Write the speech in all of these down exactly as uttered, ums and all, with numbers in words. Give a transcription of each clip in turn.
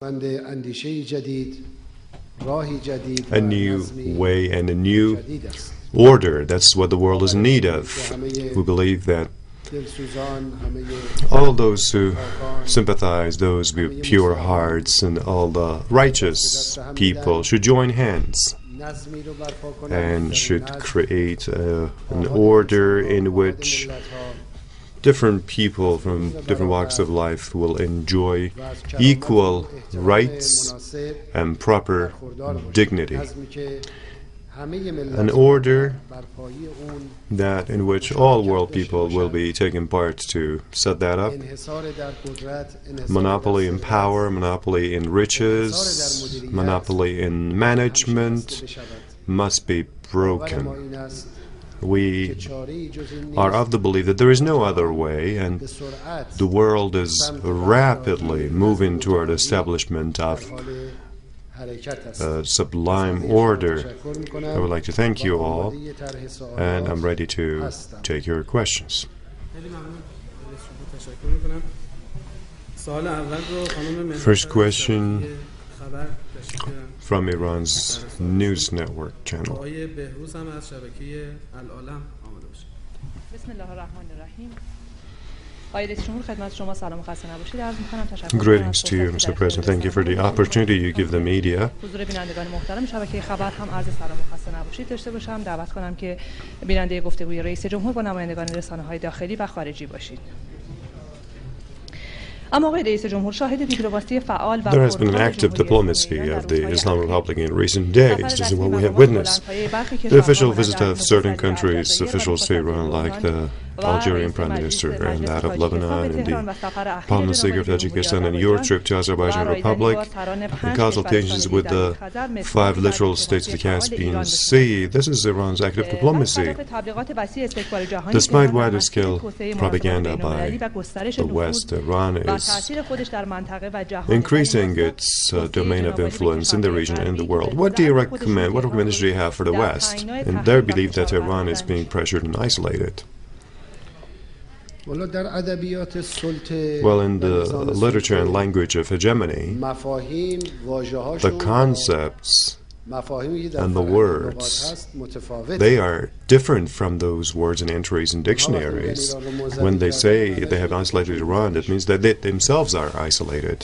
A new way and a new order. That's what the world is in need of. We believe that all those who sympathize, those with pure hearts, and all the righteous people should join hands and should create uh, an order in which different people from different walks of life will enjoy equal rights and proper dignity. An order that in which all world people will be taking part to set that up. Monopoly in power, monopoly in riches, monopoly in management must be broken. We are of the belief that there is no other way, and the world is rapidly moving toward establishment of a sublime order. I would like to thank you all, and I'm ready to take your questions. First question from Iran's news network channel. Greetings to you, Mister President. Thank you for the opportunity you give the media. There has been an active diplomacy of the Islamic Republic in recent days. This is what we have witnessed. The official visit of certain countries, officials to Iran, like the Algerian Prime Minister and that of Lebanon, and the Parliament Speaker of Tajikistan, and your trip to Azerbaijan Republic, and consultations with the five littoral states of the Caspian Sea. This is Iran's active diplomacy. Despite wide-scale propaganda by the West, Iran is increasing its uh, domain of influence in the region and the world. What do you recommend? What recommendations do you have for the West in their belief that Iran is being pressured and isolated? Well, in the literature and language of hegemony, the concepts and the words, they are different from those words and entries in dictionaries. When they say they have isolated Iran, it means that they themselves are isolated.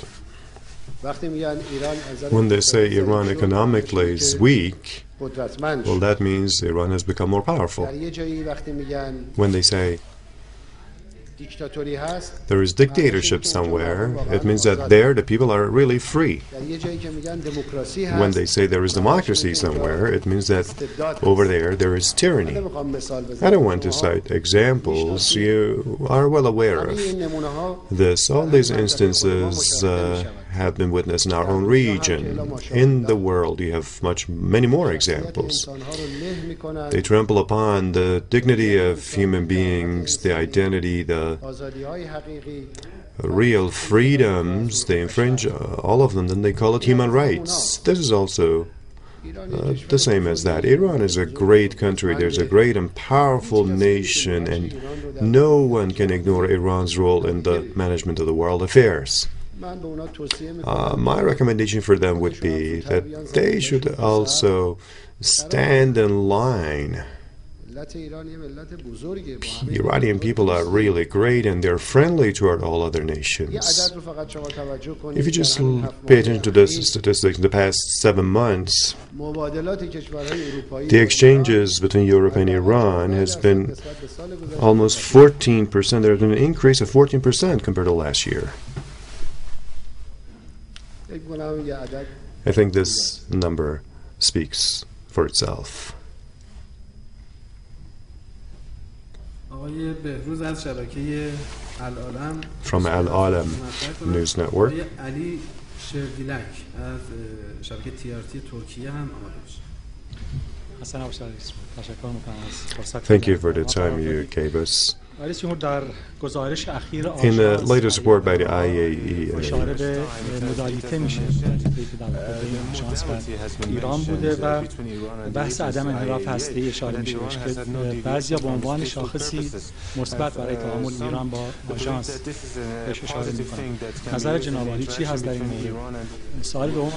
When they say Iran economically is weak, well, that means Iran has become more powerful. When they say there is dictatorship somewhere, it means that there the people are really free. When they say there is democracy somewhere, it means that over there there is tyranny. I don't want to cite examples. You are well aware of this. All these instances uh, have been witnessed in our own region. In the world, you have much, many more examples. They trample upon the dignity of human beings, the identity, the real freedoms. They infringe uh, all of them, then they call it human rights. This is also uh, the same as that. Iran is a great country. There's a great and powerful nation, and no one can ignore Iran's role in the management of the world affairs. Uh, my recommendation for them would be that they should also stand in line. Iranian people are really great, and they're friendly toward all other nations. If you just pay attention to this statistics, in the past seven months, the exchanges between Europe and Iran has been almost fourteen percent. There's been an increase of fourteen percent compared to last year. I think this number speaks for itself. From Al Alam News Network. Thank you for the time you gave us. In the latest report by the I A E A, اشاره به مدالیته میشه شانس و ایران بوده و بحث عدم انحراف هسته‌ای اشاره میشه که بعضیا به عنوان شاخصی مثبت برای تعامل ایران با آژانس بهش اشاره میکنن. نظر جناب عالی چی هست در این مورد؟ سوال دوم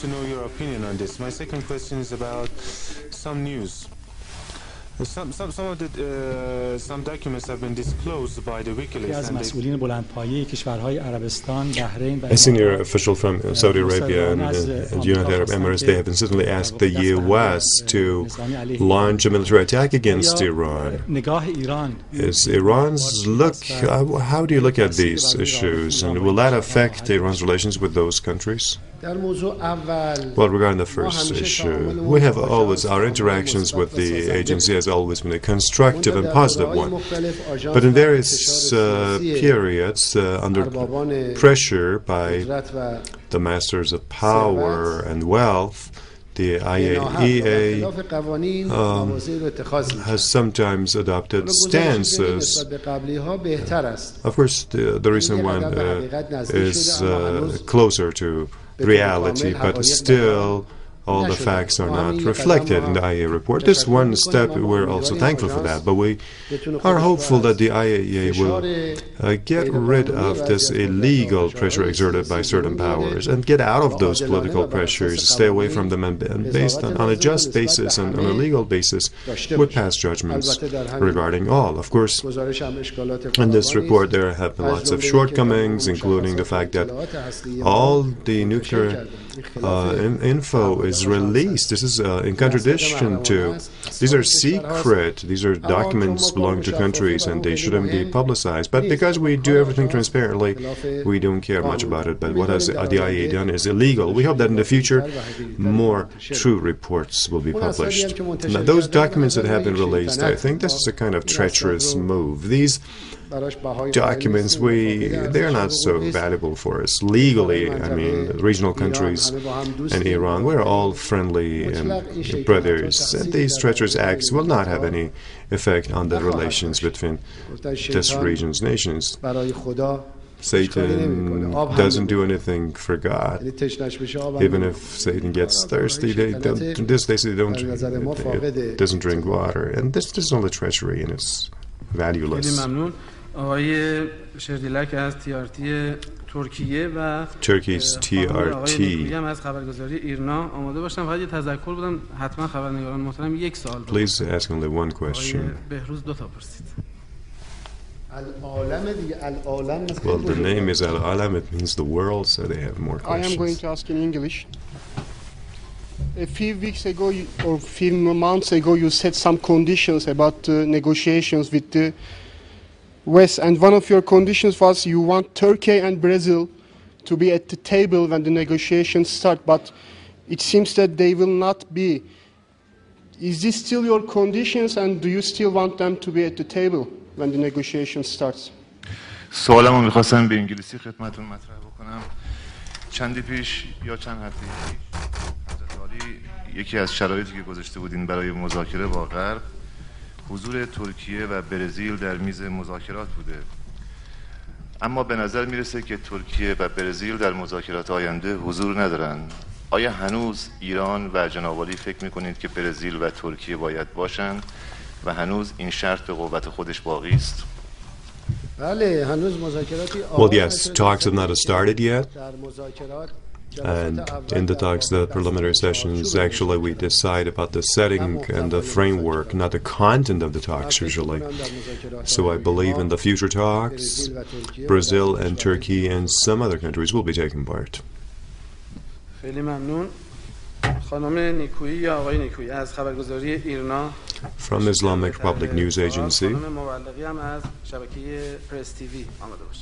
Some, some, some of the uh, some documents have been disclosed by the WikiLeaks. از مسئولین بلندپایه کشورهای عربستان، بحرین و A senior official from Saudi Arabia and, and United Arab Emirates, they have insistently asked the U S to launch a military attack against Iran. Is Iran's look, how do you look at these issues, and will that affect Iran's relations with those countries? Well, regarding the first issue, we have always, our interactions with the agency has always been a constructive and positive one. But in various uh, periods, uh, under pressure by the masters of power and wealth, the I A E A um, has sometimes adopted stances. Of course, the, the recent one uh, is uh, closer to reality, but still all the facts are not reflected in the I A E A report. This is one step. We're also thankful for that, but we are hopeful that the I A E A will uh, get rid of this illegal pressure exerted by certain powers and get out of those political pressures, stay away from them, and, and based on, on a just basis and on a legal basis, would pass judgments regarding all. Of course, in this report there have been lots of shortcomings, including the fact that all the nuclear uh, in, info is released. This is uh, in contradiction to, these are secret, these are documents belonging to countries and they shouldn't be publicized. But because we do everything transparently, we don't care much about it. But what has the I A E A done is illegal. We hope that in the future, more true reports will be published. Now, those documents that have been released, I think this is a kind of treacherous move. These documents, we they're not so valuable for us legally. I mean, regional countries and Iran, we're all friendly and brothers, and these treacherous acts will not have any effect on the relations between this region's nations. Satan doesn't do anything for God. Even if Satan gets thirsty, they don't, this they say don't it doesn't drink water, and this, this is only treachery and it's valueless. آقای شردیلک از تی آر تی ترکیه و Turkey's T R T. میگم از خبرگزاری ایرنا آماده باشم. فقط یه تذکر بدم، حتما خبرنگاران محترم یک سوال بود. Please ask only one question. بهروز دو تا پرسید. Well, the name is Al-Alam, it means the world, so they have more questions. I am going to ask in English. A few weeks ago, you, or a few months ago, you said some conditions about uh, negotiations with the West, and one of your conditions was you want Turkey and Brazil to be at the table when the negotiations start, but it seems that they will not be. Is this still your conditions, and do you still want them to be at the table when the negotiation starts? سوالمو می‌خواستم به انگلیسی خدمتتون مطرح بکنم. چندی پیش یا چند هفته پیش حضرت عالی یکی از شرایطی که گذاشته بودین برای مذاکره با غرب حضور ترکیه و برزیل در میز مذاکرات بوده. اما به نظر میرسه که ترکیه و برزیل در مذاکرات آینده حضور ندارن. آیا هنوز ایران و جناب عالی فکر میکنید که برزیل و ترکیه باید باشن و هنوز این شرط به قوت خودش باقی است؟ Well, yes, talks have not started yet. And in the talks, the preliminary sessions, actually we decide about the setting and the framework, not the content of the talks usually. So I believe in the future talks, Brazil and Turkey and some other countries will be taking part. خیلی ممنون. خانم نیکویی یا آقای نیکویی از خبرگزاری ایرنا from Islamic Republic News Agency. خانم مبلغی هم از شبکه پرس تیوی آماده باشه.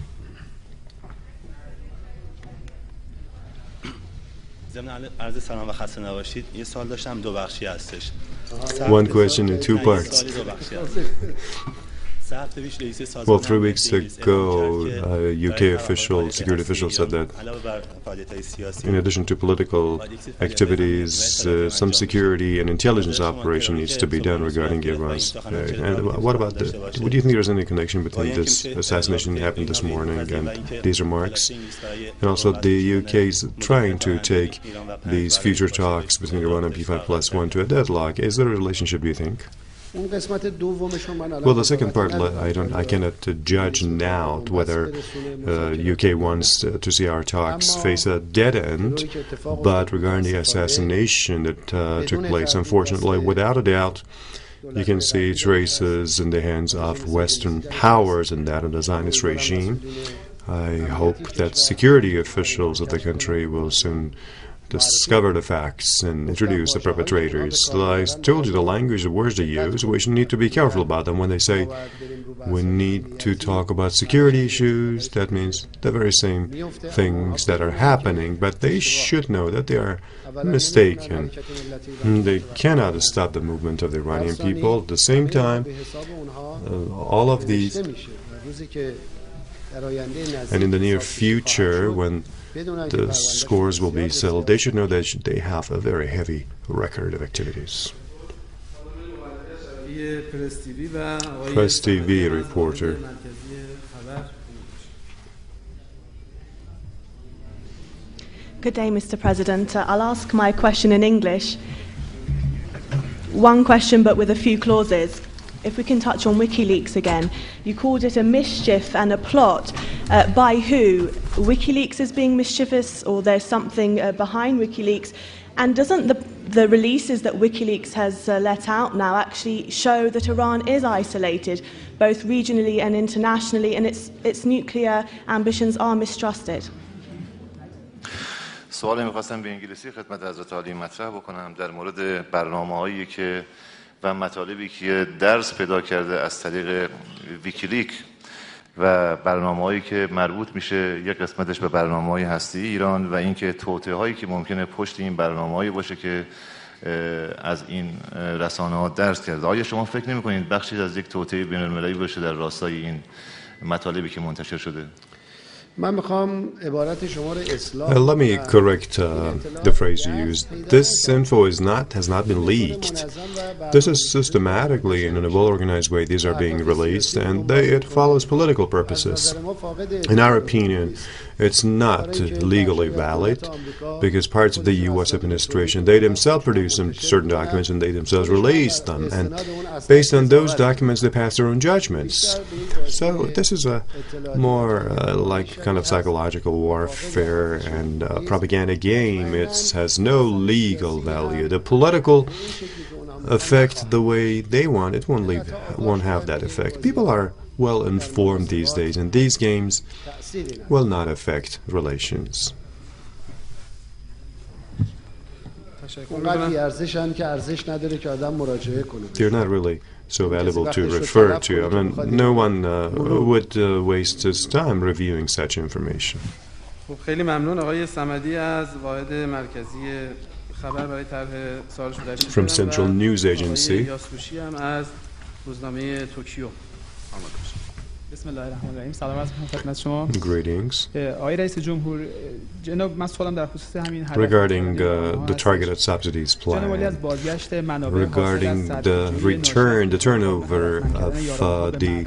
ضمن عرض سلام و خسته نباشید. یه سوال داشتم دو بخشی هستش. One question in two parts. Well, three weeks ago, uh, U K official, security officials said that in addition to political activities, uh, some security and intelligence operation needs to be done regarding Iran's. Uh, and what about the, do you think there's any connection between this assassination that happened this morning and these remarks? And also the U K is trying to take these future talks between Iran and P five plus one to a deadlock. Is there a relationship, do you think? Well, the second part, I don't, I cannot uh, judge now whether uh, U K wants uh, to see our talks face a dead end. But regarding the assassination that uh, took place, unfortunately, without a doubt, you can see traces in the hands of Western powers and that of the Zionist regime. I hope that security officials of the country will soon discover the facts and introduce the perpetrators. I told you the language, the words they use, we should need to be careful about them. When they say we need to talk about security issues, that means the very same things that are happening, but they should know that they are mistaken. They cannot stop the movement of the Iranian people. At the same time, uh, all of these, and in the near future, when the scores will be settled, they should know that they have a very heavy record of activities. Press T V reporter. Good day, Mister President. Uh, I'll ask my question in English. One question, but with a few clauses. If we can touch on WikiLeaks again. You called it a mischief and a plot. Uh, by who? WikiLeaks is being mischievous, or there's something uh, behind WikiLeaks? And doesn't the, the releases that WikiLeaks has uh, let out now actually show that Iran is isolated, both regionally and internationally, and its, its nuclear ambitions are mistrusted? سوالی می‌خواستم به انگلیسی خدمت حضرت عالی مطرح بکنم در مورد برنامه‌هایی که و مطالبی که درس پیدا کرده از طریق ویکیلیک و برنامه‌هایی که مربوط میشه یک قسمتش به برنامه‌های هستی ایران و اینکه توطئه‌هایی که ممکنه پشت این برنامه‌هایی باشه که از این رسانه‌ها درس کرده. آیا شما فکر نمی‌کنید بخشی از یک توطئه بین‌المللی باشه در راستای این مطالبی که منتشر شده؟ Uh, let me correct uh, the phrase you used. This info is not has not been leaked. This is systematically and in a well-organized way these are being released, and they, it follows political purposes. In our opinion, it's not legally valid because parts of the U S administration, they themselves produce some certain documents and they themselves release them, and based on those documents they pass their own judgments. So this is a more uh, like kind of psychological warfare and uh, propaganda game. It has no legal value. The political effect, the way they want, it won't leave, won't have that effect. People are well informed these days, and these games will not affect relations. They're not really so valuable to refer to. I mean, no one uh, would uh, waste his time reviewing such information. خیلی ممنون آقای صمدی از واحد مرکزی خبر برای طرح سوال شده. From Central News Agency. یاسوشی هم از روزنامه توکیو. بسم الله الرحمن الرحیم. سلام عرض می‌کنم خدمت شما. Greetings. آقای رئیس جمهور جناب من سوالم در خصوص همین regarding uh, the targeted subsidies plan, regarding the return, the turnover of uh, the,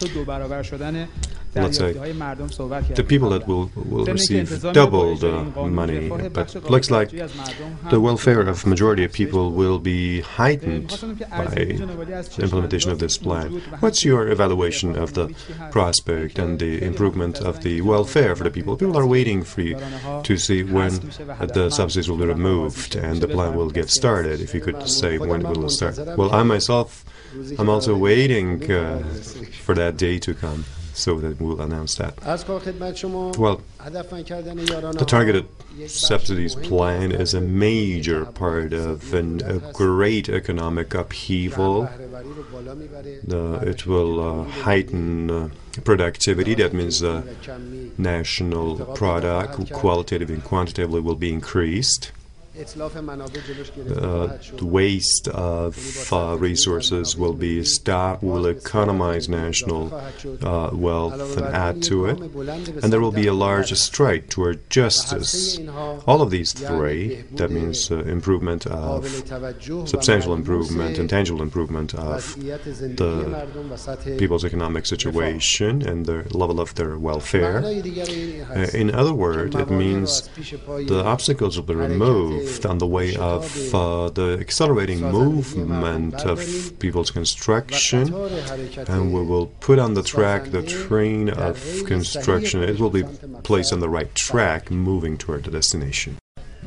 let's say, the people that will, will receive double the money, but looks like the welfare of majority of people will be heightened by the implementation of this plan. What's your evaluation of the prospect and the improvement of the welfare for the people? People are waiting for you to see when the subsidies will be removed and the plan will get started. If you could say when it will start. Well, I myself, I'm also waiting uh, for that day to come, so that we'll announce that. Well, the targeted subsidies plan is a major part of an, a great economic upheaval. The, it will uh, heighten uh, productivity. That means the national product, qualitatively and quantitatively, will be increased. Uh, the waste of uh, resources will be stopped, will economize national uh, wealth and add to it, and there will be a large stride toward justice. All of these three, that means uh, improvement of, substantial improvement and tangible improvement of the people's economic situation and the level of their welfare. Uh, in other words, it means the obstacles will be removed on the way of uh, the accelerating movement of people's construction, and we will put on the track the train of construction. It will be placed on the right track, moving toward the destination.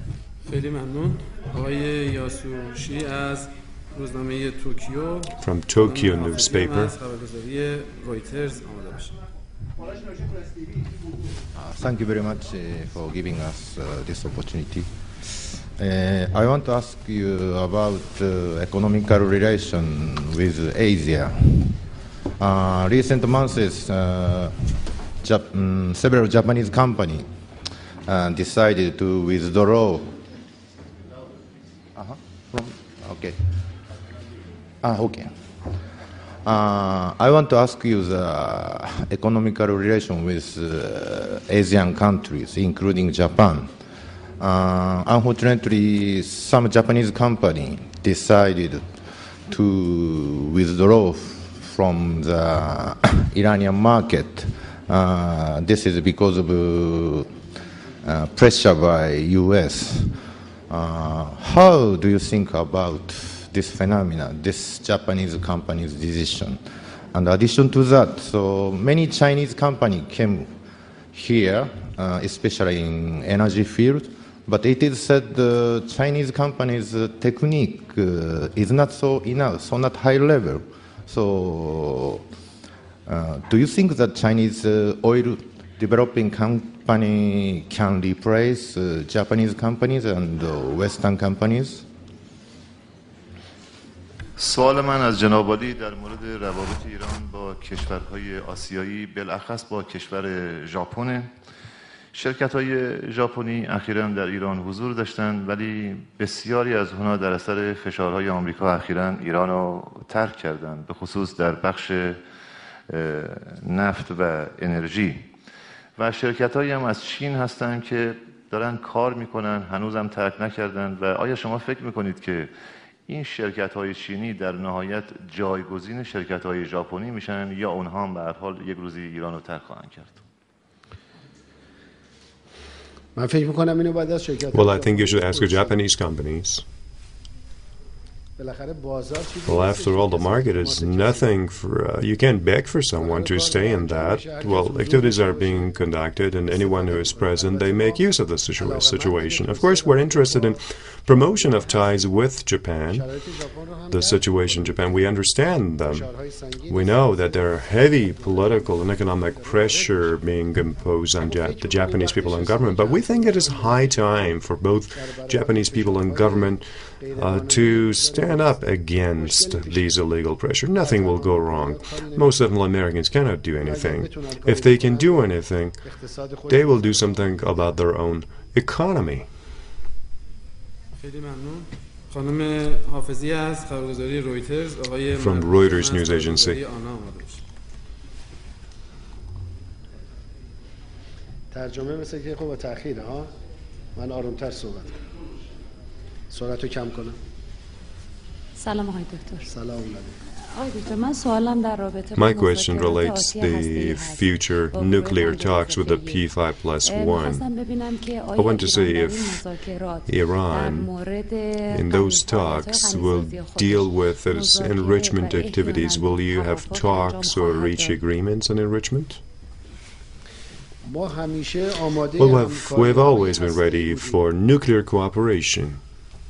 From Tokyo newspaper. Uh, thank you very much uh, for giving us uh, this opportunity. Uh, I want to ask you about uh, economical relation with Asia. Uh, recent months, uh, Jap um, several Japanese companies uh, decided to withdraw. Uh-huh. From, okay. Ah, okay. Uh, I want to ask you the economical relation with uh, Asian countries, including Japan. Uh, unfortunately, some Japanese company decided to withdraw from the Iranian market. Uh, this is because of uh, pressure by U S. Uh, how do you think about this phenomenon, this Japanese company's decision? And in addition to that, so many Chinese companies came here, uh, especially in energy field, but it is said the Chinese companies' uh, technique uh, is not so enough, so not high level. So, uh, do you think that Chinese uh, oil developing company can replace uh, Japanese companies and uh, Western companies? سوال من از جناب عالی در مورد روابط ایران با کشورهای آسیایی بالاخص با کشور ژاپن. شرکت‌های ژاپنی اخیراً در ایران حضور داشتند، ولی بسیاری از اونها در اثر فشارهای آمریکا اخیراً ایران رو ترک کردند، به خصوص در بخش نفت و انرژی. و شرکت‌هایی هم از چین هستند که دارن کار میکنن، هنوزم ترک نکردند. و آیا شما فکر میکنید که این شرکت‌های چینی در نهایت جایگزین شرکت‌های ژاپنی میشن یا اونها هم به هر حال یک روزی ایران رو ترک خواهند کرد؟ Well, I think you should ask your Japanese companies. Well, after all, the market is nothing for, uh, you can't beg for someone to stay in that. Well, activities are being conducted, and anyone who is present, they make use of the situa situation. Of course, we're interested in promotion of ties with Japan, the situation in Japan. We understand them. We know that there are heavy political and economic pressure being imposed on ja the Japanese people and government, but we think it is high time for both Japanese people and government uh, to stand up against these illegal pressure. Nothing will go wrong. Most Central Americans cannot do anything. If they can do anything, they will do something about their own economy. From Reuters news agency. ترجمه مثل که خب با تأخیره ها. من آرومتر صحبت کنم. سرعتو کم کنم. سلام آقای دکتر. سلام علیکم. My question relates the future nuclear talks with the P five plus one. I want to see if Iran, in those talks, will deal with its enrichment activities. Will you have talks or reach agreements on enrichment? Well, we've, we've always been ready for nuclear cooperation.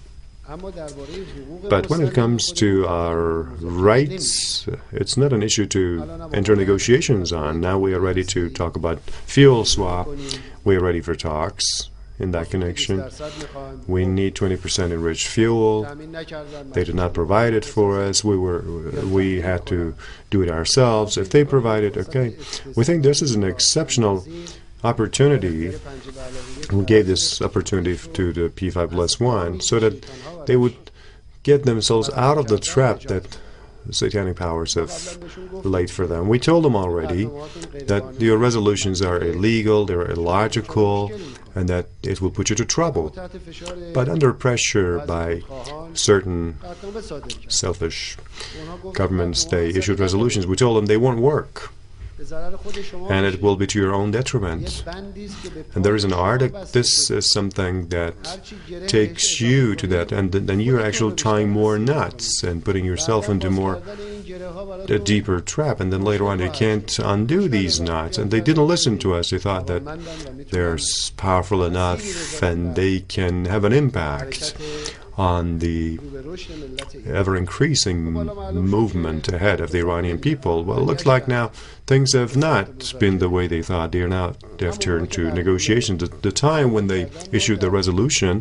But when it comes to our rights, it's not an issue to enter negotiations on. Now we are ready to talk about fuel swap. We are ready for talks in that connection. We need twenty percent enriched fuel. They did not provide it for us. We were, we had to do it ourselves. If they provide it, okay. We think this is an exceptional opportunity, we gave this opportunity to the P five plus one so that they would get themselves out of the trap that satanic powers have laid for them. We told them already that your resolutions are illegal, they're illogical, and that it will put you to trouble. But under pressure by certain selfish governments, they issued resolutions. We told them they won't work, and it will be to your own detriment. And there is an article, this is something that takes you to that, and th then you're actually tying more knots and putting yourself into more a deeper trap, and then later on you can't undo these knots. And they didn't listen to us. They thought that they're powerful enough and they can have an impact on the ever-increasing movement ahead of the Iranian people. Well, it looks like now things have not been the way they thought. They are now, they have turned to negotiations. At the time when they issued the resolution,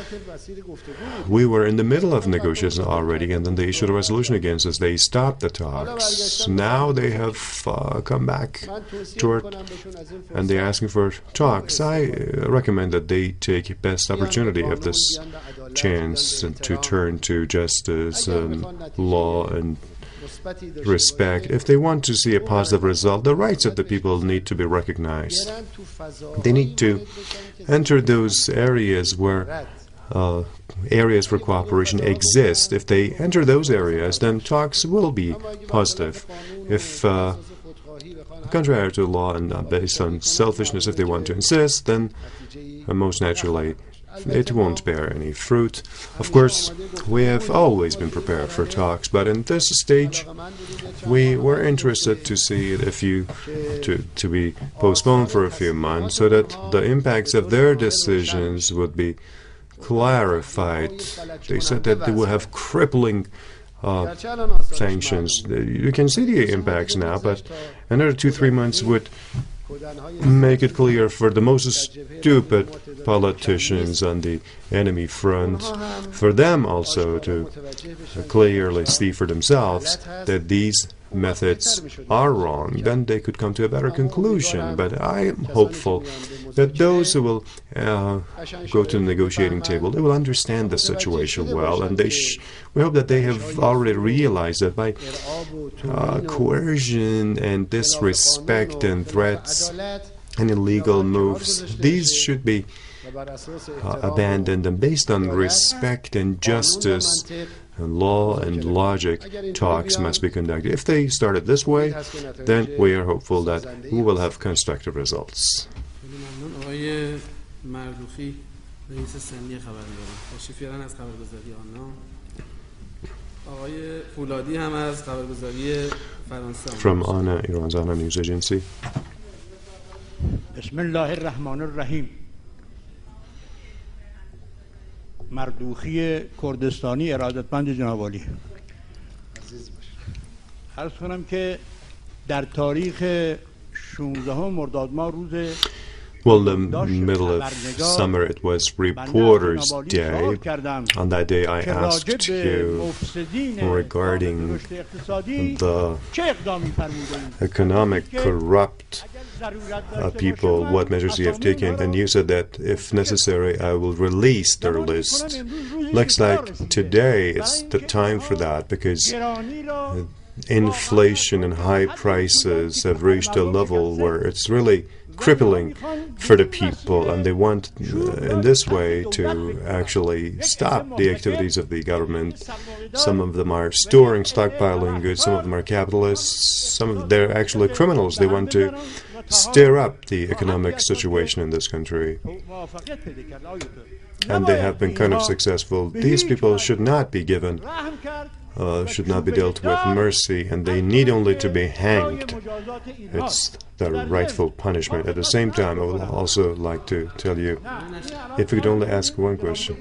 we were in the middle of negotiations already, and then they issued a resolution against us. They stopped the talks. Now they have uh, come back toward, and they're asking for talks. I uh, recommend that they take best opportunity of this chance to turn to justice and law and respect. If they want to see a positive result, the rights of the people need to be recognized. They need to enter those areas where uh, areas for cooperation exist. If they enter those areas, then talks will be positive. If uh, contrary to law and uh, based on selfishness, if they want to insist, then uh, most naturally it won't bear any fruit. Of course, we have always been prepared for talks, but in this stage, we were interested to see it if you to to be postponed for a few months, so that the impacts of their decisions would be clarified. They said that they would have crippling uh, sanctions. You can see the impacts now, but another two, three months would make it clear for the most stupid politicians on the enemy front, for them also to clearly see for themselves that these methods are wrong. Then they could come to a better conclusion. But I am hopeful that those who will uh, go to the negotiating table, they will understand the situation well, and they sh we hope that they have already realized that by uh, coercion and disrespect and threats and illegal moves, these should be uh, abandoned, and based on respect and justice and law and logic, talks must be conducted. If they started this way, then we are hopeful that we will have constructive results. From ANA, Iran's ANA News Agency. Bismillah ar-Rahman ar-Rahim. مردوخی کردستانی ارادتمند جناب عالی، عرض کنم که در تاریخ شانزدهم مرداد ماه روز Well, the middle of summer, it was Reporters' Day. On that day, I asked you regarding the economic corrupt uh, people, what measures you have taken, and you said that if necessary, I will release their list. Looks like today it's the time for that, because uh, inflation and high prices have reached a level where it's really crippling for the people, and they want uh, in this way to actually stop the activities of the government. Some of them are storing, stockpiling goods, some of them are capitalists, some of them, they're actually criminals. They want to stir up the economic situation in this country, and they have been kind of successful. These people should not be given Uh, should not be dealt with mercy, and they need only to be hanged. It's the rightful punishment. At the same time, I would also like to tell you, if we could only ask one question.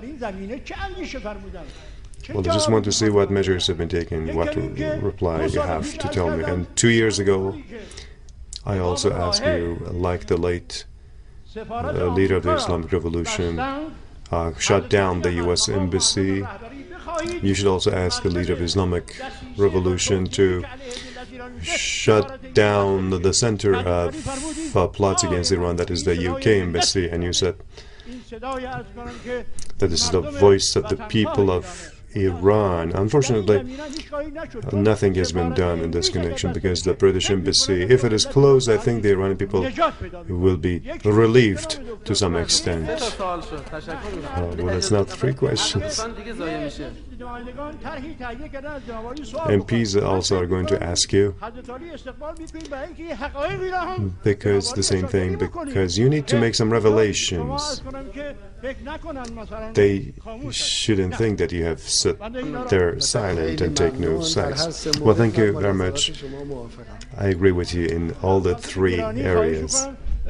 Well, I just want to see what measures have been taken, what reply you have to tell me. And two years ago, I also asked you, like the late uh, leader of the Islamic Revolution, uh, shut down the U S embassy. You should also ask the leader of Islamic Revolution to shut down the center of uh, plots against Iran, that is the U K embassy, and you said that this is the voice of the people of Iran. Unfortunately, nothing has been done in this connection because the British embassy, if it is closed, I think the Iranian people will be relieved to some extent. Uh, well, it's not three questions. M Ps also are going to ask you, because the same thing, because you need to make some revelations. They shouldn't think that you have sit there silent and take no sides. Well, thank you very much. I agree with you in all the three areas.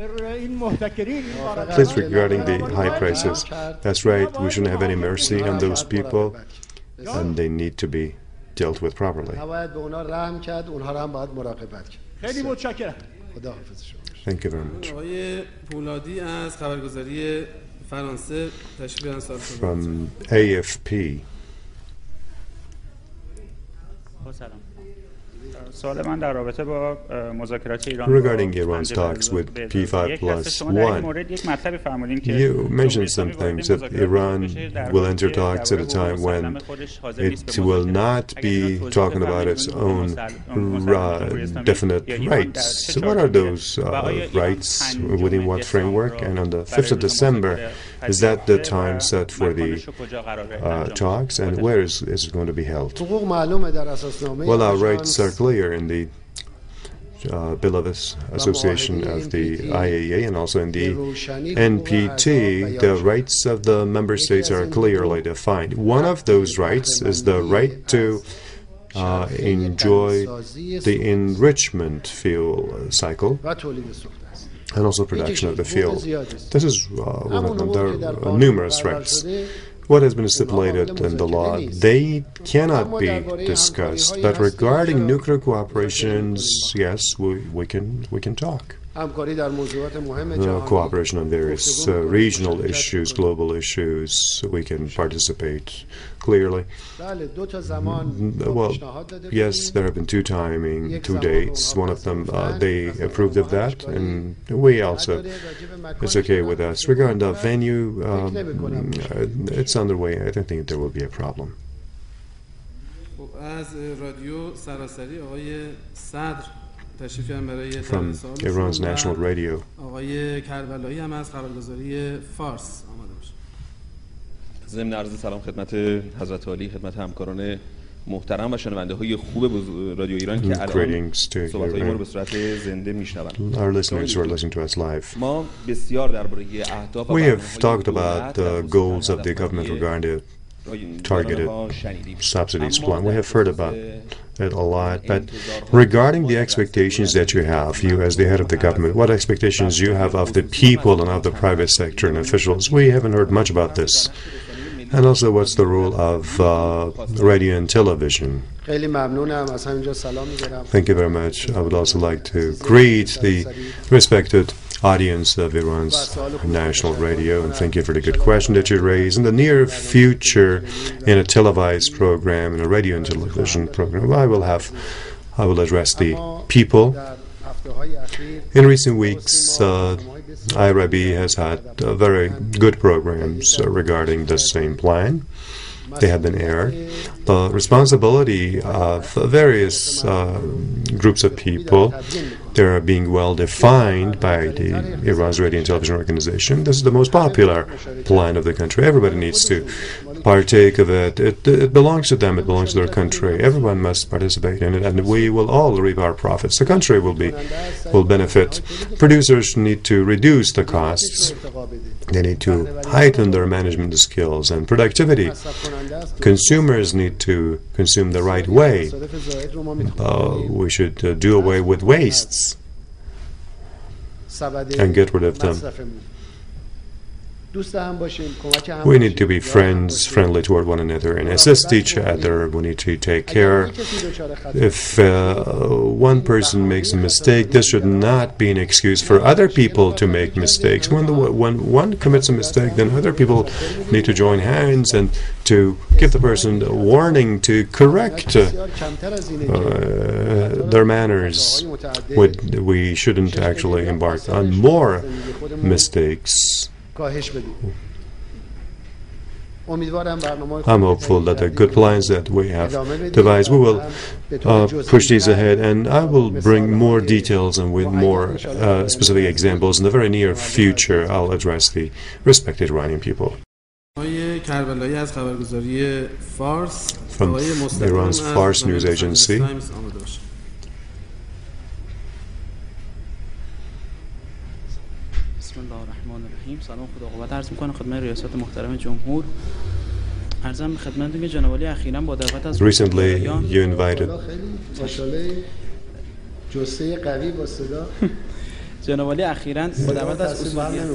Please, regarding the high prices, that's right, we shouldn't have any mercy on those people, and they need to be dealt with properly. Thank you very much. From A F P. Regarding Iran's talks with P five plus one, you mentioned some things that Iran will enter talks at a time when it will not be talking about its own uh, definite rights. So what are those uh, rights, within what framework? And on the fifth of December, is that the time set for the uh, talks, and where is, is it going to be held? Well, our rights are clear in the uh, Bill of Association of the I A E A and also in the N P T. The rights of the member states are clearly defined. One of those rights is the right to uh, enjoy the enrichment fuel cycle and also production of the fuel. This is uh, one of them. There are uh, numerous rights. What has been stipulated in the law, they cannot be discussed. But regarding nuclear cooperations, yes, we, we can we can talk. Uh, cooperation on various uh, regional issues, global issues, we can participate clearly. Mm, well, yes, there have been two timing, two dates. One of them, uh, they approved of that, and we also, it's okay with us. Regarding the venue, um, it's underway. I don't think there will be a problem. From Iran's national radio. ضمن عرض سلام خدمت حضرت عالی، خدمت همکاران محترم و شنونده های خوب رادیو ایران که الان صحبت‌های ما رو به صورت زنده میشنوند. Our listeners who are listening to us live. ما بسیار درباره اهداف We have talked about the goals of the government regarding targeted subsidies plan. We have heard about it a lot, but regarding the expectations that you have, you as the head of the government, what expectations you have of the people and of the private sector and officials, we haven't heard much about this. And also, what's the role of uh, radio and television? Thank you very much. I would also like to greet the respected audience of Iran's national radio, and thank you for the good question that you raised. In the near future, in a televised program, in a radio and television program, I will have, I will address the people. In recent weeks, uh, I R I B has had uh, very good programs uh, regarding the same plan. They have been aired. The responsibility of various uh, groups of people, they are being well defined by the Iran's Radio and Television Organization. This is the most popular plan of the country. Everybody needs to partake of it. It, it belongs to them. It belongs to their country. Everyone must participate in it, and we will all reap our profits. The country will be will benefit. Producers need to reduce the costs. They need to heighten their management skills and productivity. Consumers need to consume the right way. Uh, we should uh, do away with wastes and get rid of them. We need to be friends, friendly toward one another, and assist each other. We need to take care. If uh, one person makes a mistake, this should not be an excuse for other people to make mistakes. When, the, when one commits a mistake, then other people need to join hands and to give the person a warning to correct uh, uh, their manners. We shouldn't actually embark on more mistakes. I'm hopeful that the good plans that we have devised, we will uh, push these ahead, and I will bring more details and with more uh, specific examples in the very near future. I'll address the respected Iranian people. From Iran's Fars news agency. سلام خدا قوت عرض می‌کنم خدمت ریاست محترم جمهور. عرضم خدمتتون که جناب عالی اخیراً با دعوت از Recently you invited جناب عالی اخیراً با دعوت از اصولگرایان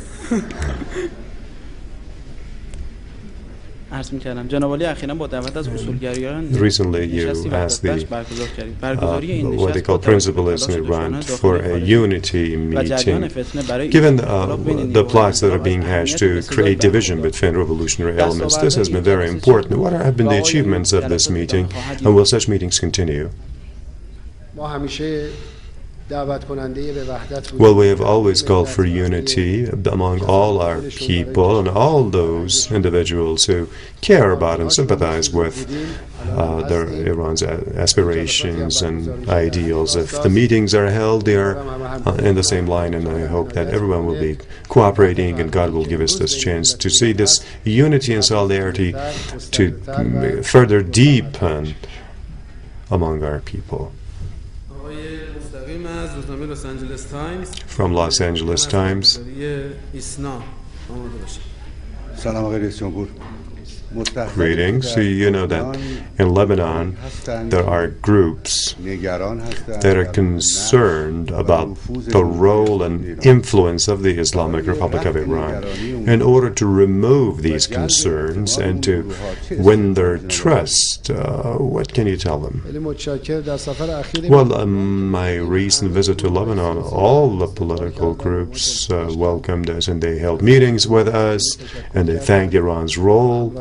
عرض می‌کردم جناب عالی اخیراً با دعوت از اصولگرایان Recently you asked the uh, what they call principalists in Iran for a unity meeting. Given uh, the plots that are being hatched to create division between revolutionary elements, this has been very important. What have been the achievements of this meeting, and will such meetings continue? Well, we have always called for unity among all our people and all those individuals who care about and sympathize with uh, their Iran's aspirations and ideals. If the meetings are held, they are uh, in the same line, and I hope that everyone will be cooperating, and God will give us this chance to see this unity and solidarity to further deepen among our people. From Los Angeles Times. Greetings. So you know that in Lebanon there are groups that are concerned about the role and influence of the Islamic Republic of Iran. In order to remove these concerns and to win their trust, uh, what can you tell them? Well, um, my recent visit to Lebanon, all the political groups uh, welcomed us, and they held meetings with us, and they thanked Iran's role.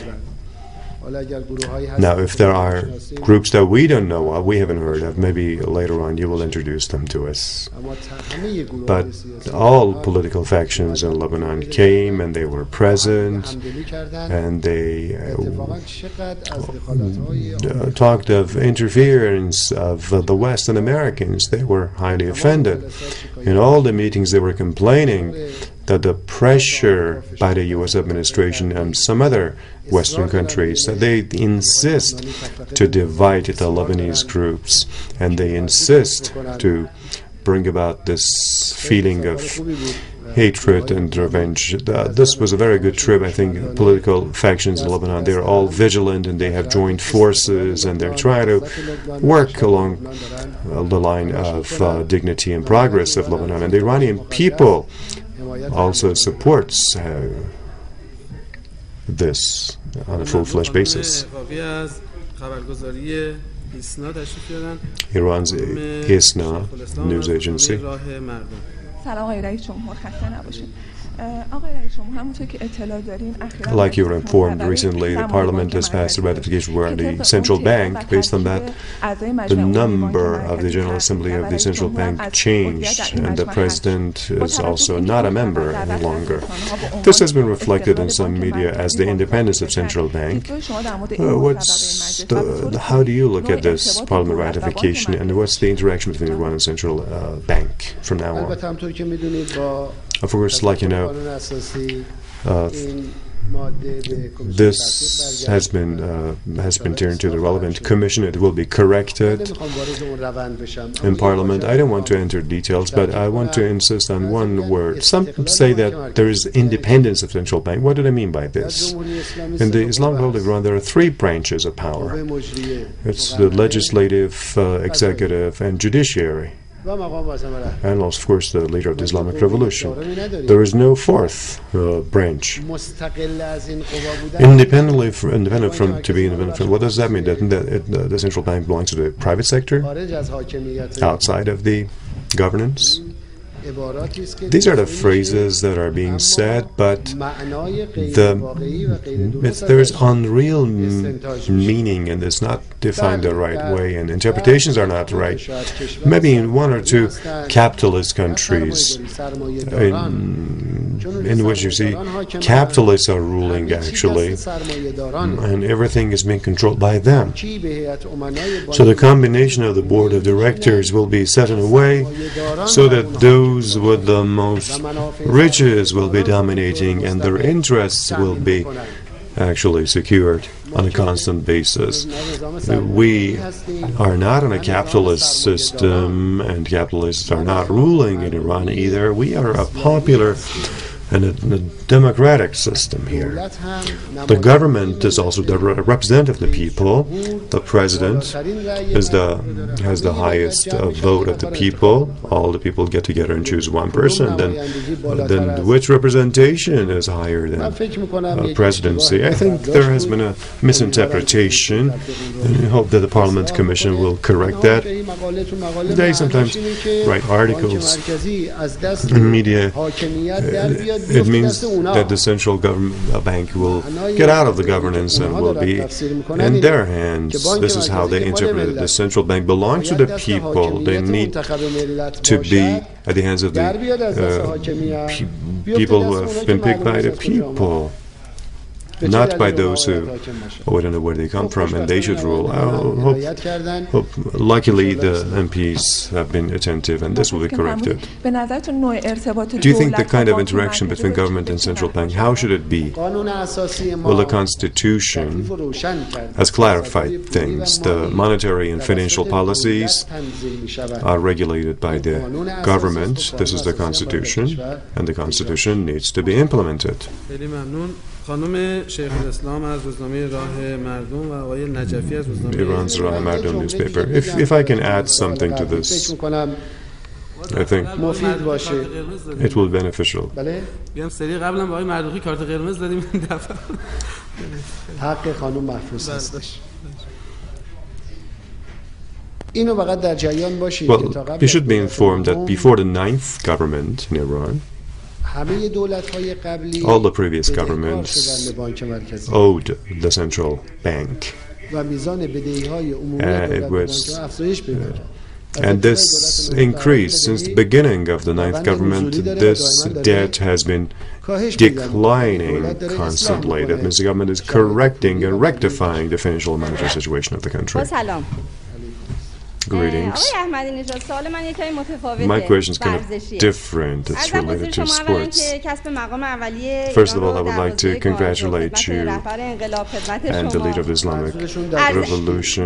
Now, if there are groups that we don't know of, we haven't heard of, maybe later on you will introduce them to us. But all political factions in Lebanon came, and they were present, and they uh, talked of interference of uh, the Western Americans. They were highly offended. In all the meetings, they were complaining that the pressure by the U S administration and some other Western countries, that they insist to divide the Lebanese groups, and they insist to bring about this feeling of hatred and revenge. Uh, this was a very good trip. I think political factions in Lebanon, they're all vigilant, and they have joined forces, and they're trying to work along uh, the line of uh, dignity and progress of Lebanon. And the Iranian people also supports uh, this on a full-fledged basis. Iran's ISNA news agency. Like you were informed recently, the Parliament has passed a ratification where the Central Bank, based on that, the number of the General Assembly of the Central Bank changed, and the President is also not a member any longer. This has been reflected in some media as the independence of Central Bank. Uh, what's the, how do you look at this Parliament ratification, and what's the interaction between Iran and Central uh, Bank from now on? Of course, like you know, uh, this has been uh, has been turned to the relevant commission. It will be corrected in Parliament. I don't want to enter details, but I want to insist on one word. Some say that there is independence of central bank. What do they mean by this? In the Islamic Republic of Iran, there are three branches of power. It's the legislative, uh, executive, and judiciary. and also, of course, the leader of the Islamic Revolution. There is no fourth uh, branch. Independently, from, independent from to be independent from, what does that mean? That, that it, uh, the central bank belongs to the private sector, outside of the governance? These are the phrases that are being said, but the, it's, there is unreal m meaning, and it's not defined the right way, and interpretations are not right. Maybe in one or two capitalist countries, in, in which you see capitalists are ruling, actually, and everything is being controlled by them. So the combination of the board of directors will be set in a way so that those Those with the most riches will be dominating, and their interests will be actually secured on a constant basis. We are not in a capitalist system, and capitalists are not ruling in Iran either. We are a popular and a, a democratic system here. The government is also the re representative of the people. The president is the has the highest uh, vote of the people. All the people get together and choose one person. Then, uh, then which representation is higher than uh, presidency? I think there has been a misinterpretation, and I hope that the Parliament Commission will correct that. They sometimes write articles in media. Uh, It means that the central government bank will get out of the governance and will be in their hands. This is how they interpret it. The central bank belongs to the people. They need to be at the hands of the uh, pe people who have been picked by the people, not by those who, oh, I don't know where they come from, and they should rule. I hope, hope, luckily, the M Ps have been attentive, and this will be corrected. Do you think the kind of interaction between government and central bank, how should it be? Well, the Constitution has clarified things. The monetary and financial policies are regulated by the government. This is the Constitution, and the Constitution needs to be implemented. خانم شیخ الاسلام از روزنامه راه مردم و آقای نجفی از روزنامه Iran's Rah Mardum newspaper. If if I can add something to this, I think it will be beneficial. میگم سری قبلا با آقای مردوخی کارت قرمز دادیم این دفعه. حق خانم محفوظ هستش. اینو فقط در جریان باشید که تا قبل you should be informed that before the ninth government in Iran, all the previous governments owed the central bank, and it was, uh, and this increased since the beginning of the ninth government. This debt has been declining constantly. That means the government is correcting and rectifying the financial and monetary situation of the country. Greetings. My question is kind of different. It's related to sports. First of all, I would like to congratulate you and the leader of the Islamic Revolution.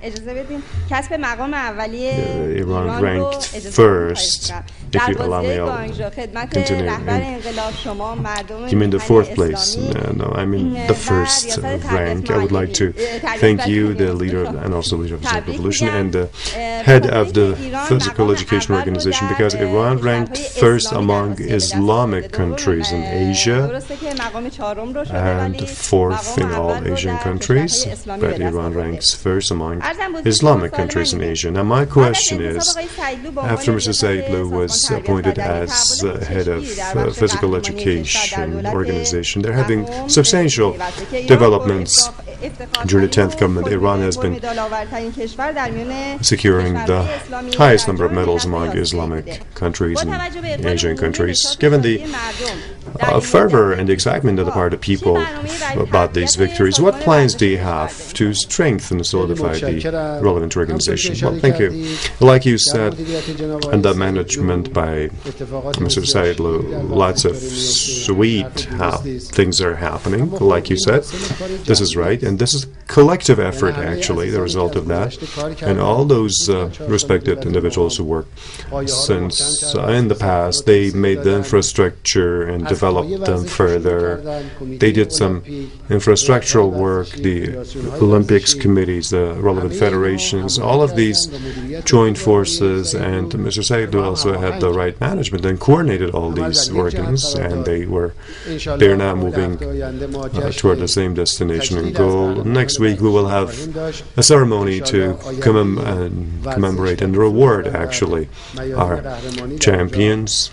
Uh, Iran ranked first. If you allow me, I'll continue. In, you mean the fourth place? No, no, I mean the first rank. I would like to thank you, the leader and also the leader of the Islamic Revolution, and the head of the Physical Education Organization, because Iran ranked first among Islamic countries in Asia and fourth in all Asian countries, but Iran ranks first among Islamic countries in Asia. Now my question is, after Mister Saidlu was appointed as uh, head of uh, Physical Education Organization, they're having substantial developments. During the tenth government, Iran has been securing the highest number of medals among Islamic countries and Asian countries. Given the uh, fervor and the excitement on the part of people about these victories, what plans do you have to strengthen and solidify the relevant organization? Well, thank you. Like you said, and the management by Mister Saidlu, lots of sweet how things are happening, like you said. This is right, and this is collective effort, actually, the result of that. And all those uh, respected individuals who work since uh, in the past, they made the infrastructure and developed them further. They did some infrastructural work, the Olympics committees, the relevant federations, all of these joined forces, and Mister Saidu also had the right management and coordinated all these organs, and they were they're now moving uh, toward the same destination and goal. Next week we will have a ceremony to commem and commemorate and reward actually our champions,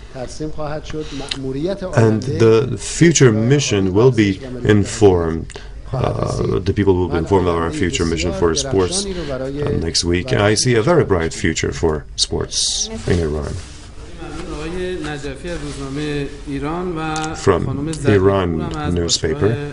and the future mission will be informed. Uh, the people will be informed of our future mission for sports uh, next week. I see a very bright future for sports in Iran. From Iran newspaper.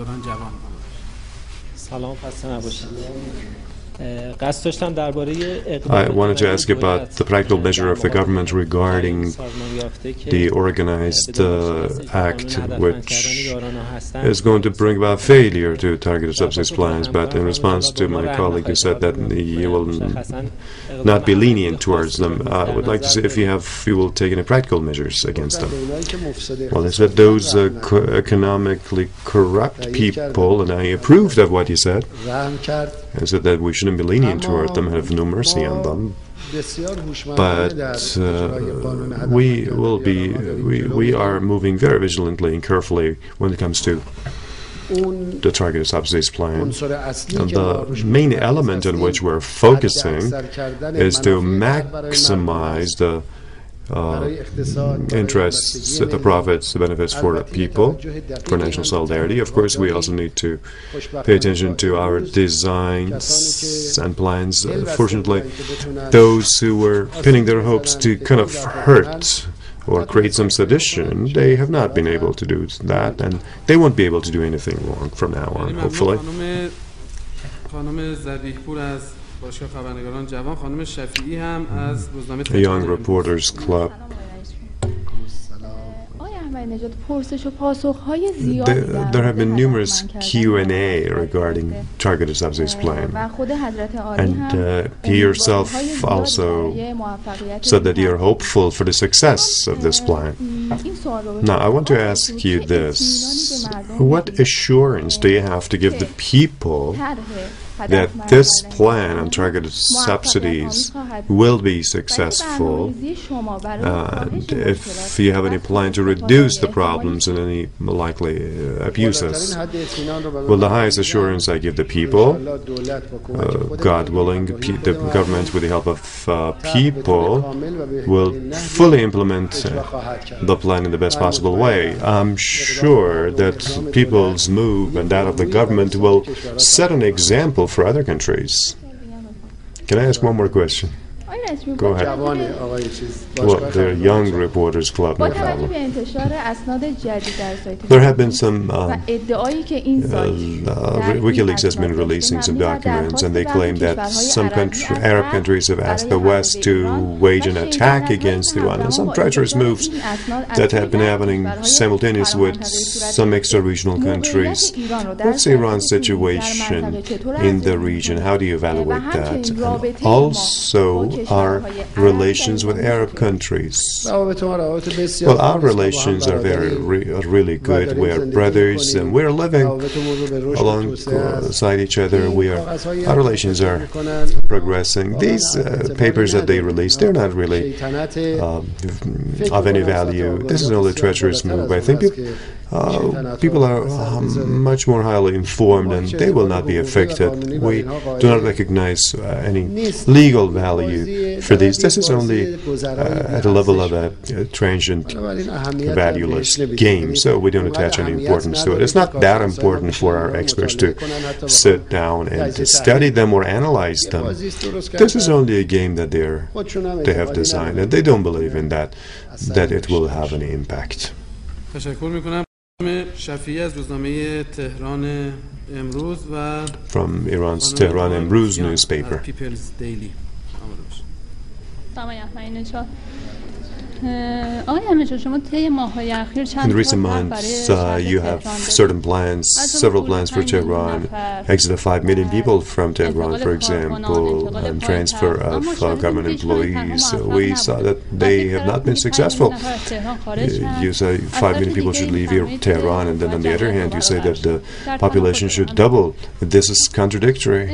I wanted to ask about the practical measure of the government regarding the organized uh, act which is going to bring about failure to targeted subsidies plans, but in response to my colleague who said that you will not be lenient towards them, I would like to see if you have if you will take any practical measures against them. Well, he said those uh, co economically corrupt people, and I approved of what he said, and said that we shouldn't be lenient toward them and have no mercy on them. But uh, we will be, we, we are moving very vigilantly and carefully when it comes to the targeted subsidies plan. And the main element in which we're focusing is to maximize the Uh, interests, the profits, the benefits for the people, for national solidarity. Of course, we also need to pay attention to our designs and plans. Uh, fortunately, those who were pinning their hopes to kind of hurt or create some sedition, they have not been able to do that, and they won't be able to do anything wrong from now on, hopefully. A Young Reporters Club. There, there have been numerous Q and A regarding targeted subsidies plan, and uh, he yourself also said that you're hopeful for the success of this plan. Now, I want to ask you this. What assurance do you have to give the people that this plan on targeted subsidies will be successful, and if you have any plan to reduce the problems and any likely uh, abuses? Well, the highest assurance I give the people, uh, God willing, the government with the help of uh, people will fully implement uh, the plan in the best possible way. I'm sure that people's move and that of the government will set an example for other countries. Can I ask one more question? Go ahead. Well, the Young Reporters Club, no problem. There have been some um, uh, uh, WikiLeaks has been releasing some documents, and they claim that some country, Arab countries have asked the West to wage an attack against Iran, and some treacherous moves that have been happening simultaneously with some extra-regional countries. What's Iran's situation in the region? How do you evaluate that? And also, our relations with Arab countries. Well, our relations are very, re are really good. We are brothers, and we are living alongside each other. We are, our relations are progressing. These uh, papers that they release, they're not really uh, of any value. This is only a treacherous move. I think people, uh, people are um, much more highly informed, and they will not be affected. We do not recognize uh, any legal value for these. This is only uh, at a level of a, a transient, valueless game, so we don't attach any importance to it. It's not that important for our experts to sit down and to study them or analyze them. This is only a game that they're, they have designed, and they don't believe in that, that it will have any impact. From Iran's Tehran Emruz newspaper. In recent months, uh, you have certain plans, several plans for Tehran, exit of five million people from Tehran, for example, and transfer of uh, government employees. Uh, we saw that they have not been successful. Uh, you say five million people should leave here, Tehran, and then on the other hand, you say that the population should double. This is contradictory.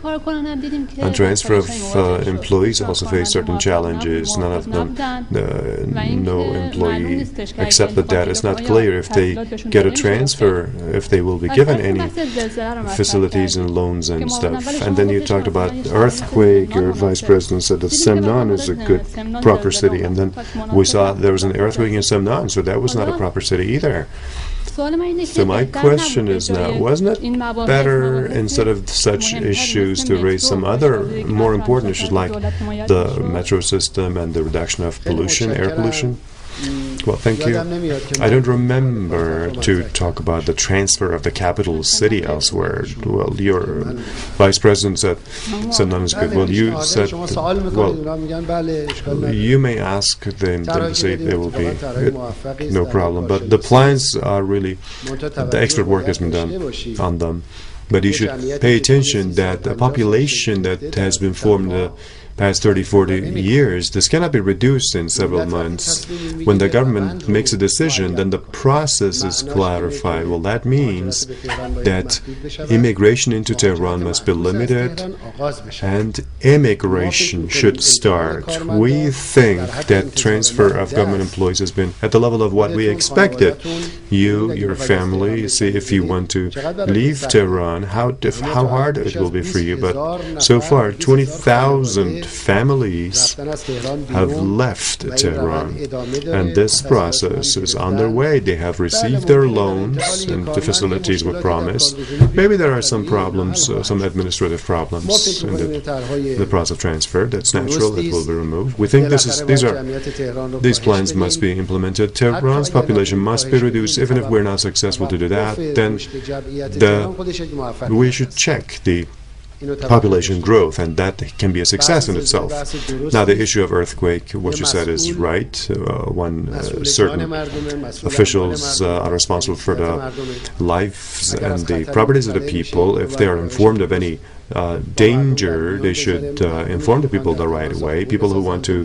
And transfer of uh, employees also face certain challenges. None of them, uh, no employee accepted that. It's not clear if they get a transfer, if they will be given any facilities and loans and stuff. And then you talked about earthquake. Your vice president said that Semnan is a good, proper city. And then we saw there was an earthquake in Semnan, so that was not a proper city either. So my question is now, wasn't it better, instead of such issues, to raise some other more important issues like the metro system and the reduction of pollution, air pollution? Well, thank you. I don't remember to talk about the transfer of the capital city elsewhere. Well, your vice president said Semnan is good. Well, you said, well, you may ask them to say there will be it, no problem. But the plans are really, the expert work has been done on them. But you should pay attention that the population that has been formed uh, past thirty, forty years, this cannot be reduced in several months. When the government makes a decision, then the process is clarified. Well, that means that immigration into Tehran must be limited and immigration should start. We think that transfer of government employees has been at the level of what we expected. You, your family, see if you want to leave Tehran, how, how hard it will be for you. But so far, twenty thousand families have left Tehran, and this process is underway. They have received their loans and the facilities were promised. Maybe there are some problems, uh, some administrative problems in the, the process of transfer. That's natural. It will be removed. We think this is these are these plans must be implemented. Tehran's population must be reduced. Even if we're not successful to do that, then the, we should check the population growth, and that can be a success in itself. Now, the issue of earthquake, what you said is right. Uh, one uh, certain officials uh, are responsible for the lives and the properties of the people. If they are informed of any uh, danger, they should uh, inform the people the right way. People who want to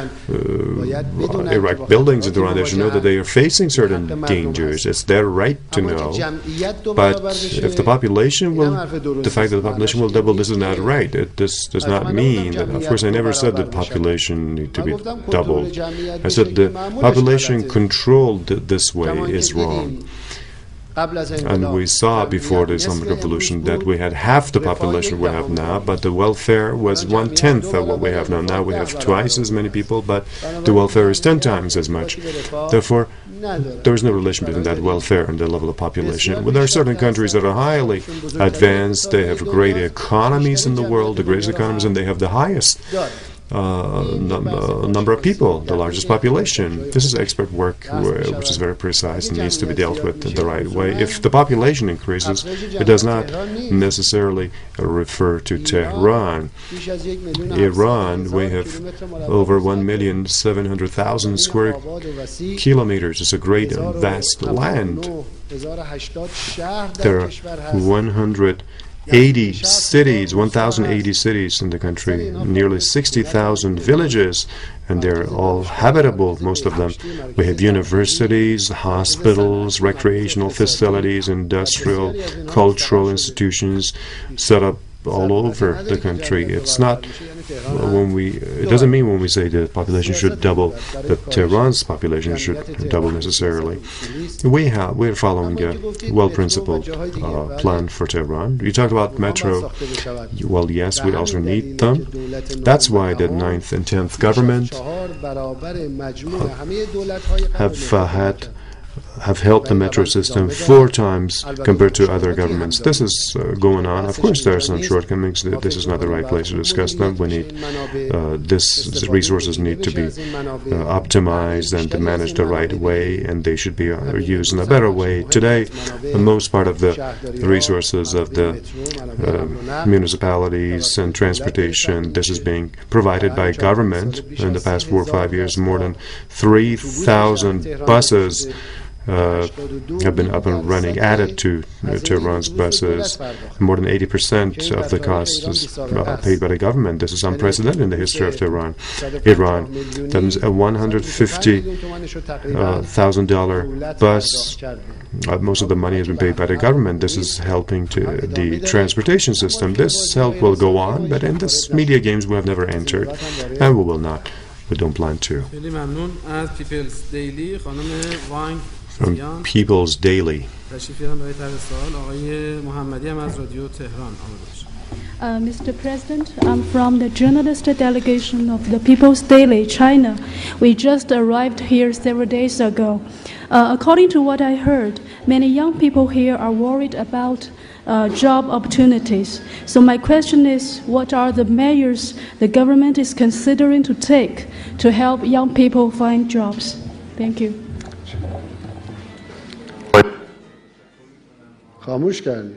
uh, erect buildings in Tehran, they should know that they are facing certain dangers. It's their right to know. But if the population will, the fact that the population will double, this is not right. It, this does not mean that, of course, I never said that population need to be doubled. I said the population controlled this way is wrong. And we saw before the Islamic Revolution that we had half the population we have now, but the welfare was one-tenth of what we have now. Now we have twice as many people, but the welfare is ten times as much. Therefore, there is no relation between that welfare and the level of population. Well, there are certain countries that are highly advanced. They have great economies in the world, the greatest economies, and they have the highest Uh, num uh, number of people, the largest population. This is expert work which is very precise and needs to be dealt with the right way. If the population increases, it does not necessarily refer to Tehran. Iran, we have over one million seven hundred thousand square kilometers. It's a great and vast land. There are one hundred eighty cities, one thousand eighty cities in the country, nearly sixty thousand villages, and they're all habitable, most of them. We have universities, hospitals, recreational facilities, industrial, cultural institutions set up all over the country. It's not when we, it doesn't mean when we say the population should double, that Tehran's population should double necessarily. We have, we're following a well-principled uh, plan for Tehran. You talked about metro. Well, yes, we also need them. That's why the ninth and tenth government uh, have uh, had have helped the metro system four times compared to other governments. This is uh, going on. Of course, there are some shortcomings. This is not the right place to discuss them. We need uh, this resources need to be uh, optimized and managed the right way, and they should be uh, used in a better way. Today, the most part of the resources of the uh, municipalities and transportation, this is being provided by government. In the past four or five years, more than three thousand buses uh, have been up and running, added to uh, Tehran's buses. More than eighty percent of the cost is uh, paid by the government. This is unprecedented in the history of Tehran. Iran, that is a one hundred fifty thousand dollar bus. Uh, most of the money has been paid by the government. This is helping to the transportation system. This help will go on, but in this media games we have never entered, and we will not. We don't plan to. From People's Daily. Uh, Mister President, I'm from the journalist delegation of the People's Daily, China. We just arrived here several days ago. Uh, according to what I heard, many young people here are worried about uh, job opportunities. So my question is, what are the measures the government is considering to take to help young people find jobs? Thank you. خاموش کردی.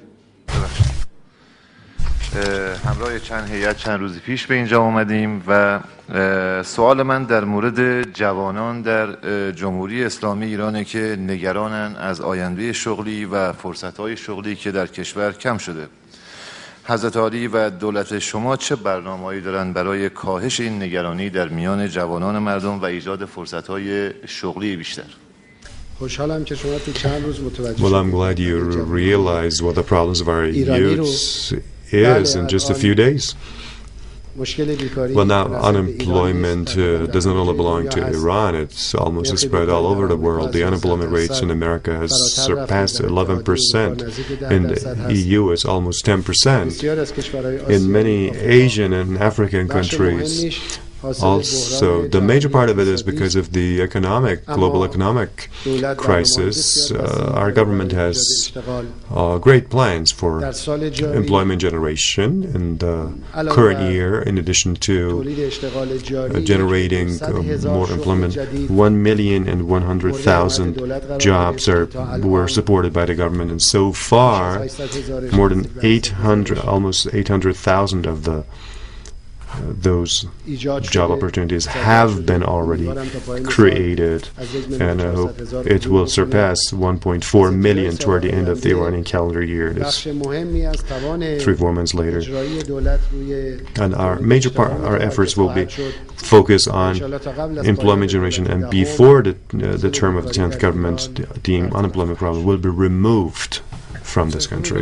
همراه چند هیئت چند روزی پیش به اینجا آمدیم و سوال من در مورد جوانان در جمهوری اسلامی ایرانه که نگرانن از آینده شغلی و فرصت‌های شغلی که در کشور کم شده. حضرت عالی و دولت شما چه برنامه‌ای دارن برای کاهش این نگرانی در میان جوانان مردم و ایجاد فرصت‌های شغلی بیشتر؟ خوشحالم که شما تو چند روز متوجه Well, I'm glad you realize what the problems of our youth is in just a few days. Well, now unemployment uh, does not only belong to Iran, it's almost spread all over the world. The unemployment rates in America has surpassed eleven percent. In the E U, it's almost ten percent. In many Asian and African countries, also, the major part of it is because of the economic, global economic crisis. Uh, our government has uh, great plans for employment generation in the current year, in addition to uh, generating uh, more employment. One million and one hundred thousand jobs are were supported by the government, and so far, more than eight hundred, almost eight hundred thousand of the Uh, those job opportunities have been already created, and I hope it will surpass one point four million toward the end of the Iranian calendar year. It's three, four months later. And our major part, our efforts will be focused on employment generation, and before the, uh, the term of the tenth government, the, the unemployment problem will be removed from this country.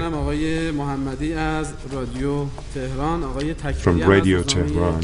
From Radio Tehran.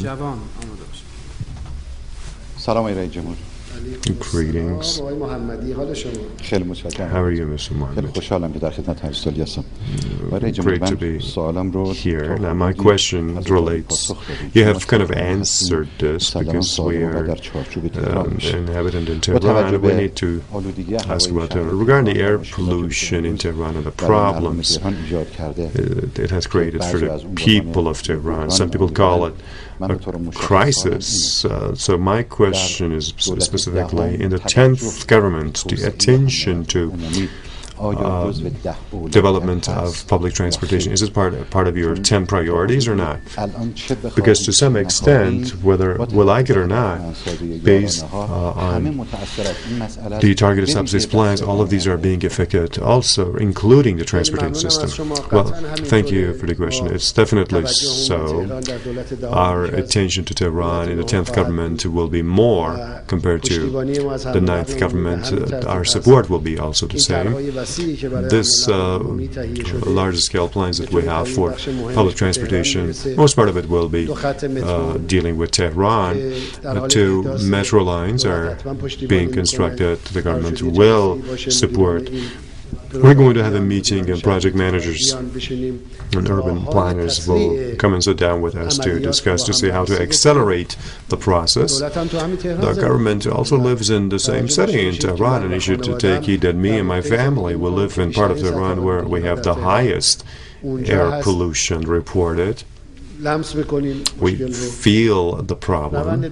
سلام آقای رئیس جمهور. Greetings. خیلی متشکرم. How are you, Mister Mohammed? خیلی خوشحالم که در خدمت رئیس جمهوری هستم. Great to be here. Now, my question relates. You have kind of answered this because we are um, inhabitant in Tehran. We need to ask about Tehran. Regarding the air pollution in Tehran and the problems it, it has created for the people of Tehran. Some people call it a crisis. Uh, so my question is specifically in the tenth government, the attention to uh, development of public transportation, is it part, part of your ten priorities or not? Because to some extent, whether we like it or not, based uh, on the targeted subsidies plans, all of these are being affected also, including the transportation system. Well, thank you for the question. It's definitely so. Our attention to Tehran in the tenth government will be more compared to the ninth government. Uh, our support will be also the same. This uh, large-scale plans that we have for public transportation, most part of it will be uh, dealing with Tehran. Uh, two metro lines are being constructed. The government will support We're going to have a meeting, and project managers and urban planners will come and sit down with us to discuss to see how to accelerate the process. The government also lives in the same city in Tehran, and you should take heed that me and my family will live in part of Tehran where we have the highest air pollution reported. We feel the problem.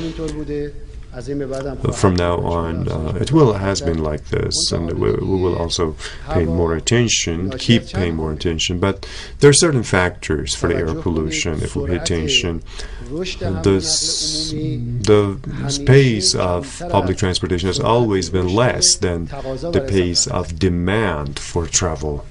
From now on, uh, it will has been like this, and we, we will also pay more attention, keep paying more attention. But there are certain factors for the air pollution. If we pay attention, this, the pace of public transportation has always been less than the pace of demand for travel.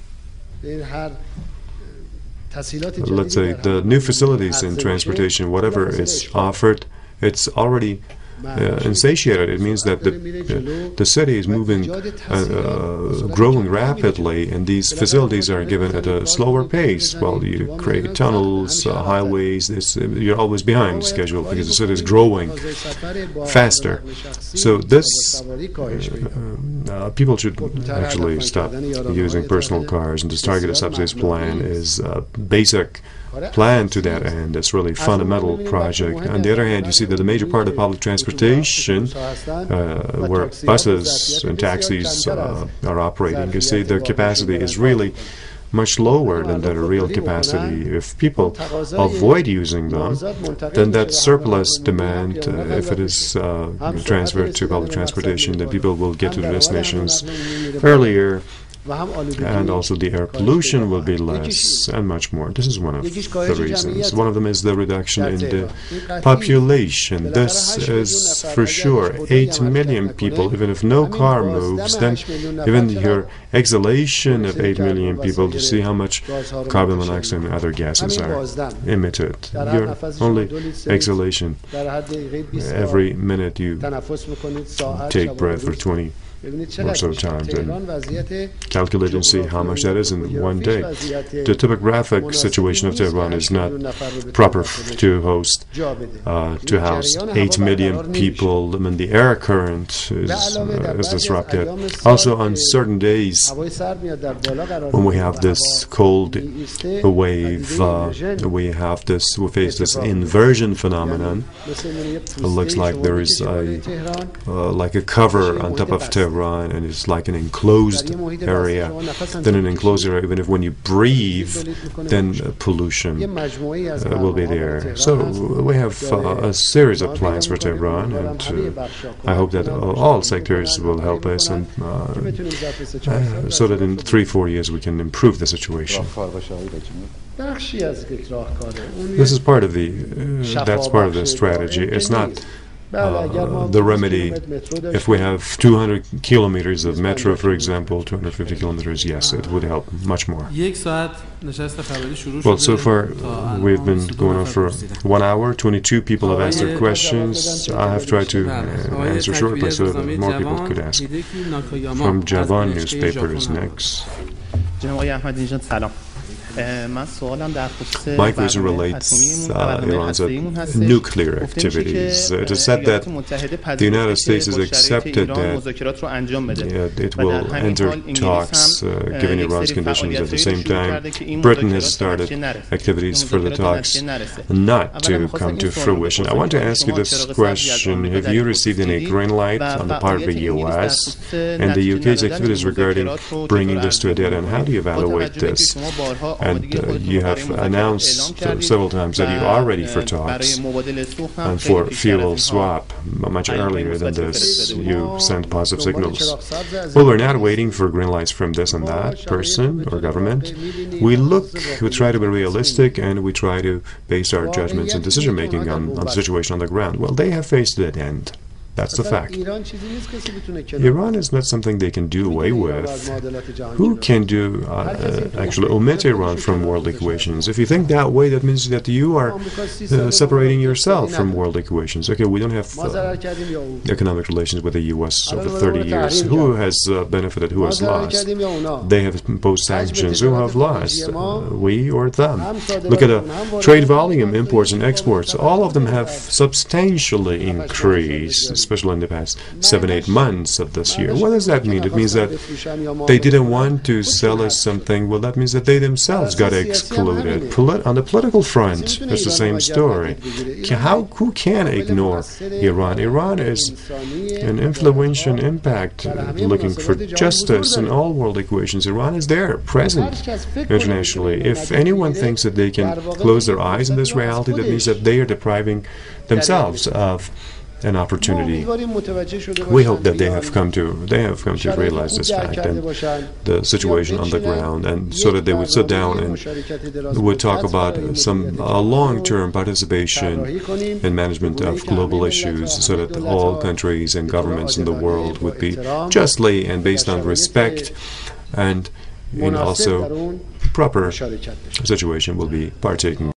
Let's say the new facilities in transportation, whatever is offered, it's already Uh, insatiated. It means that the, uh, the city is moving, uh, uh, growing rapidly, and these facilities are given at a slower pace. Well, you create tunnels, uh, highways, this, uh, you're always behind schedule because the city is growing faster. So this, uh, uh, people should actually stop using personal cars, and this targeted subsidies plan is a basic plan to that end. It's really a fundamental project. On the other hand, you see that the major part of public transportation, uh, where buses and taxis uh, are operating, you see the capacity is really much lower than the real capacity. If people avoid using them, then that surplus demand, uh, if it is uh, transferred to public transportation, then people will get to the destinations earlier, and also the air pollution will be less, and much more. This is one of the reasons. One of them is the reduction in the population. This is for sure eight million people. Even if no car moves, then even your exhalation of eight million people, to see how much carbon monoxide and other gases are emitted. Your only exhalation, every minute you take breath for twenty or so times, and calculate and see how much that is in one day. The topographic situation of Tehran is not proper to host, uh, to house eight million people. I mean, the air current is, uh, is disrupted. Also, on certain days, when we have this cold wave, uh, we have this, we face this inversion phenomenon. It looks like there is a, uh, like a cover on top of Tehran, and it's like an enclosed area. Then an enclosed area, even if when you breathe, then uh, pollution uh, will be there. So we have uh, a series of plans for Tehran, and uh, I hope that uh, all sectors will help us, and uh, uh, so that in three, four years we can improve the situation. This is part of the, uh, that's part of the strategy. It's not Uh, the remedy. If we have two hundred kilometers of metro, for example, two hundred fifty kilometers, yes, it would help much more. Well, so far we've been going on for one hour. twenty-two people have asked their questions. I have tried to uh, answer shortly so that more people could ask. From Javan newspaper is next. My question relates uh, Iran's uh, nuclear activities. Uh, it is said that the United States has accepted that uh, it will enter talks, uh, given Iran's conditions. At the same time, Britain has started activities for the talks not to come to fruition. I want to ask you this question. Have you received any green light on the part of the U S and the U K's activities regarding bringing this to a dead end? How do you evaluate this? And uh, you have announced uh, several times that you are ready for talks and for fuel swap. Much earlier than this, you sent positive signals. Well, we're not waiting for green lights from this and that person or government. We look, we try to be realistic, and we try to base our judgments and decision-making on, on the situation on the ground. Well, they have faced that end. That's the fact. Iran is not something they can do away with. Who can do uh, uh, actually omit Iran from world equations? If you think that way, that means that you are uh, separating yourself from world equations. Okay, we don't have uh, economic relations with the U S over thirty years. Who has uh, benefited? Who has lost? They have imposed sanctions. Who have lost? Uh, we or them? Look at the trade volume, imports and exports. All of them have substantially increased. especially in the past seven, eight months of this year. What does that mean? It means that they didn't want to sell us something. Well, that means that they themselves got excluded. Poli- on the political front, it's the same story. How, who can ignore Iran? Iran is an influential impact, uh, looking for justice in all world equations. Iran is there, present internationally. If anyone thinks that they can close their eyes in this reality, that means that they are depriving themselves of an opportunity. We hope that they have come to they have come to realize this fact and the situation on the ground, and so that they would sit down and would talk about some uh, long-term participation in management of global issues, so that all countries and governments in the world would be justly and based on respect and in also proper situation will be partaking.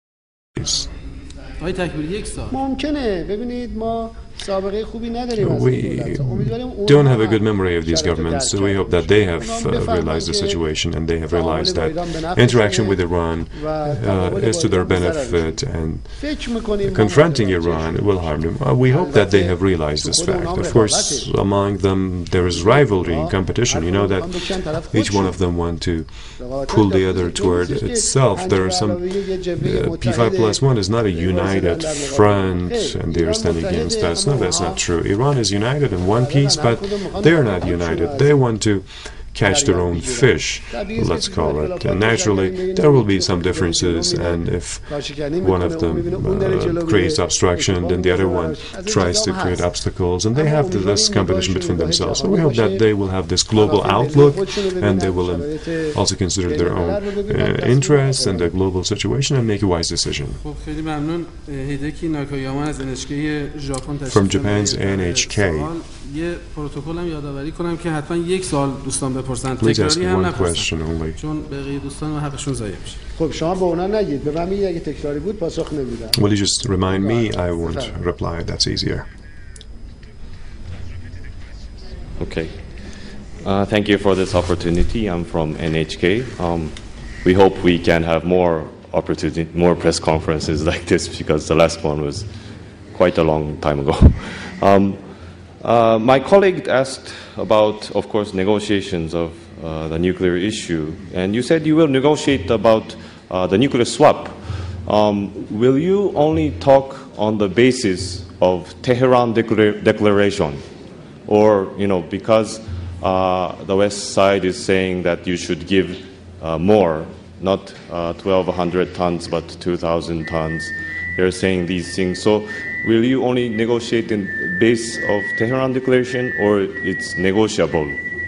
ممکنه ببینید ما سابقه خوبی نداریم. We don't have a good memory of these governments, so we hope that they have uh, realized the situation and they have realized that interaction with Iran uh, is to their benefit, and confronting Iran will harm them. Uh, we hope that they have realized this fact. Of course, among them there is rivalry and competition. You know that each one of them want to pull the other toward itself. There are some uh, P five plus one is not a united front and they are standing against us. No, that's not true. Iran is united in one piece, but they're not united. They want to catch their own fish, let's call it. And naturally, there will be some differences, and if one of them uh, creates obstruction, then the other one tries to create obstacles, and they have this competition between themselves. So we hope that they will have this global outlook, and they will um, also consider their own uh, interests and the global situation and make a wise decision. From Japan's N H K. یه پروتکل هم یادآوری کنم که حتما یک سال دوستان بپرسن، تکراری هم نپرسن، چون بقیه دوستان حقشون ضایع میشه. خب شما به اونا نگید، به من میگید اگه تکراری بود پاسخ نمیدم. Will you just remind me? I won't reply. That's easier. Okay. Uh, thank you for this opportunity. I'm from N H K. Um, we hope we can have more opportunity, more press conferences like this, because the last one was quite a long time ago. Um, Uh, my colleague asked about, of course, negotiations of uh, the nuclear issue, and you said you will negotiate about uh, the nuclear swap. Um, will you only talk on the basis of Tehran declar- declaration, or you know, because uh, the West side is saying that you should give uh, more, not uh, twelve hundred tons, but two thousand tons? They're saying these things. So. Will you only negotiate in base of Tehran declaration, or it's negotiable?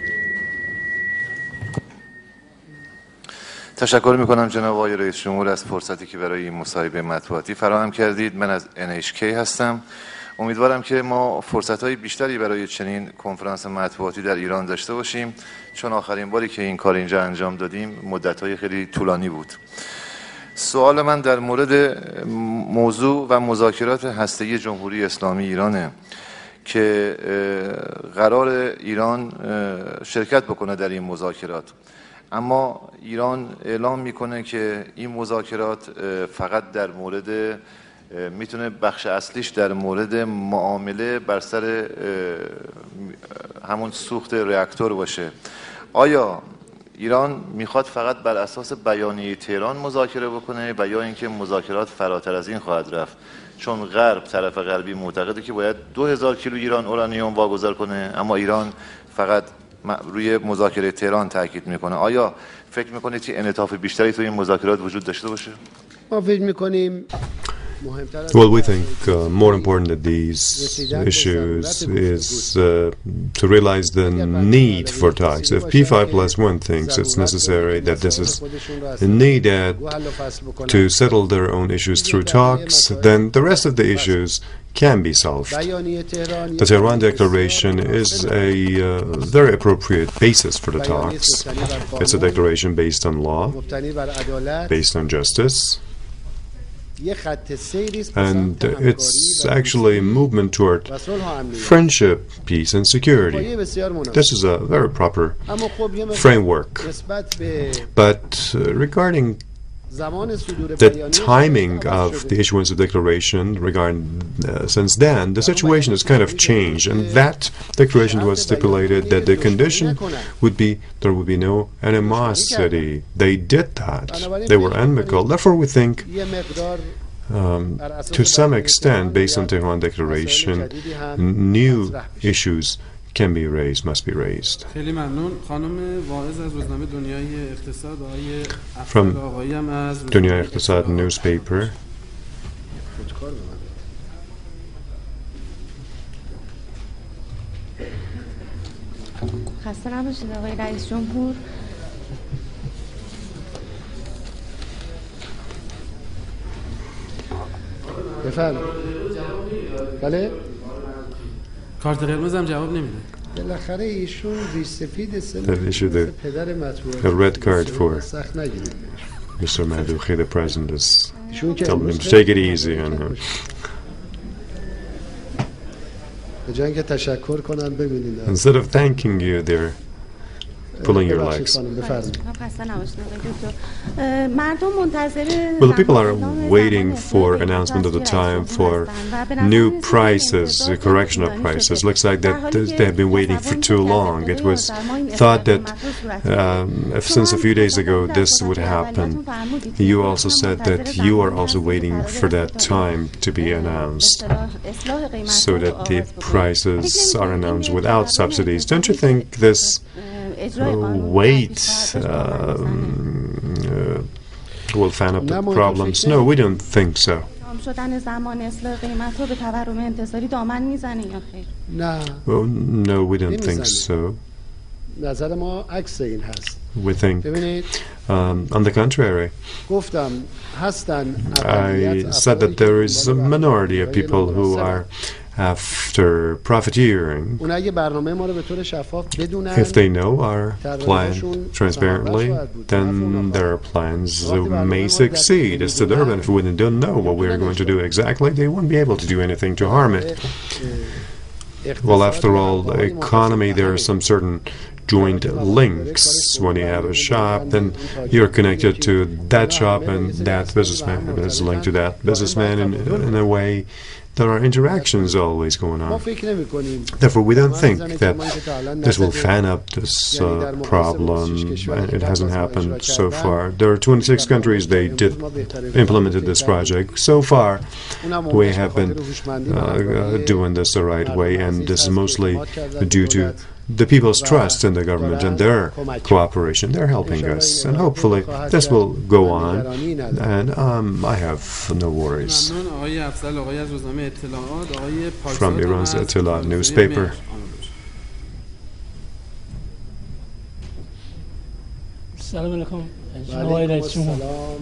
تشکر میکنم جناب آقای رئیس جمهور از فرصتی که برای این مصاحبه مطبوعاتی فراهم کردید. من از ان اچ کی هستم. امیدوارم که ما فرصت‌های بیشتری برای چنین کنفرانس مطبوعاتی در ایران داشته باشیم، چون آخرین باری که این کار اینجا انجام دادیم مدت‌های خیلی طولانی بود. سوال من در مورد موضوع و مذاکرات هسته‌ای جمهوری اسلامی ایرانه که قرار ایران شرکت بکنه در این مذاکرات، اما ایران اعلام میکنه که این مذاکرات فقط در مورد میتونه بخش اصلیش در مورد معامله بر سر همون سوخت راکتور باشه. آیا ایران میخواد فقط بر اساس بیانیه تهران مذاکره بکنه و یا اینکه مذاکرات فراتر از این خواهد رفت؟ چون غرب، طرف غربی معتقده که باید دو هزار کیلو ایران اورانیوم واگذار کنه، اما ایران فقط روی مذاکره تهران تاکید میکنه. آیا فکر میکنید که انعطاف بیشتری تو این مذاکرات وجود داشته باشه؟ ما فکر میکنیم Well, we think uh, more important than these issues is uh, to realize the need for talks. If P five plus one thinks it's necessary that this is needed to settle their own issues through talks, then the rest of the issues can be solved. The Tehran Declaration is a uh, very appropriate basis for the talks. It's a declaration based on law, based on justice, and it's actually a movement toward friendship, peace, and security. This is a very proper framework. But uh, regarding the timing of the issuance of declaration regarding uh, since then, the situation has kind of changed, and that declaration was stipulated that the condition would be there would be no animosity. They did that. They were amicable. Therefore, we think Um, to some extent, based on Tehran Declaration, new issues can be raised, must be raised. From Dunya Iqtisad newspaper. خسته نباشید آقای رئیس جمهور. بفرم. بله؟ کارت قرمز هم جواب نمیده. بالاخره ایشون ریش سفید سه پدر مطبوعات. A red card for سخت نگیرید. Mister Madouchi, the president, is telling him to take it easy on him. به جای اینکه تشکر کنن ببینید. Instead of thanking you, they're pulling your legs. Well, the people are waiting for announcement of the time for new prices, the correction of prices. Looks like that they have been waiting for too long. It was thought that um, since a few days ago this would happen. You also said that you are also waiting for that time to be announced, so that the prices are announced without subsidies. Don't you think this Uh, wait um, uh, will fan up the problems? No, we don't think so. Well, no, we don't think so. We think, um, on the contrary, I said that there is a minority of people who are after profiteering. If they know our plan transparently, then their plans may succeed. As to Durban, if we don't know what we're going to do exactly, they won't be able to do anything to harm it. Well, after all, the economy, there are some certain joint links. When you have a shop, then you're connected to that shop, and that businessman is linked to that businessman in, in a way. There are interactions always going on. Therefore, we don't think that this will fan up this uh, problem, and it hasn't happened so far. There are twenty-six countries they did implemented this project. So far, we have been uh, uh, doing this the right way, and this is mostly due to the people's trust in the government and their cooperation. They're helping us, and hopefully this will go on, and um, I have no worries. From Iran's Atila newspaper. Assalamu alaikum. آقای رئیس جمهور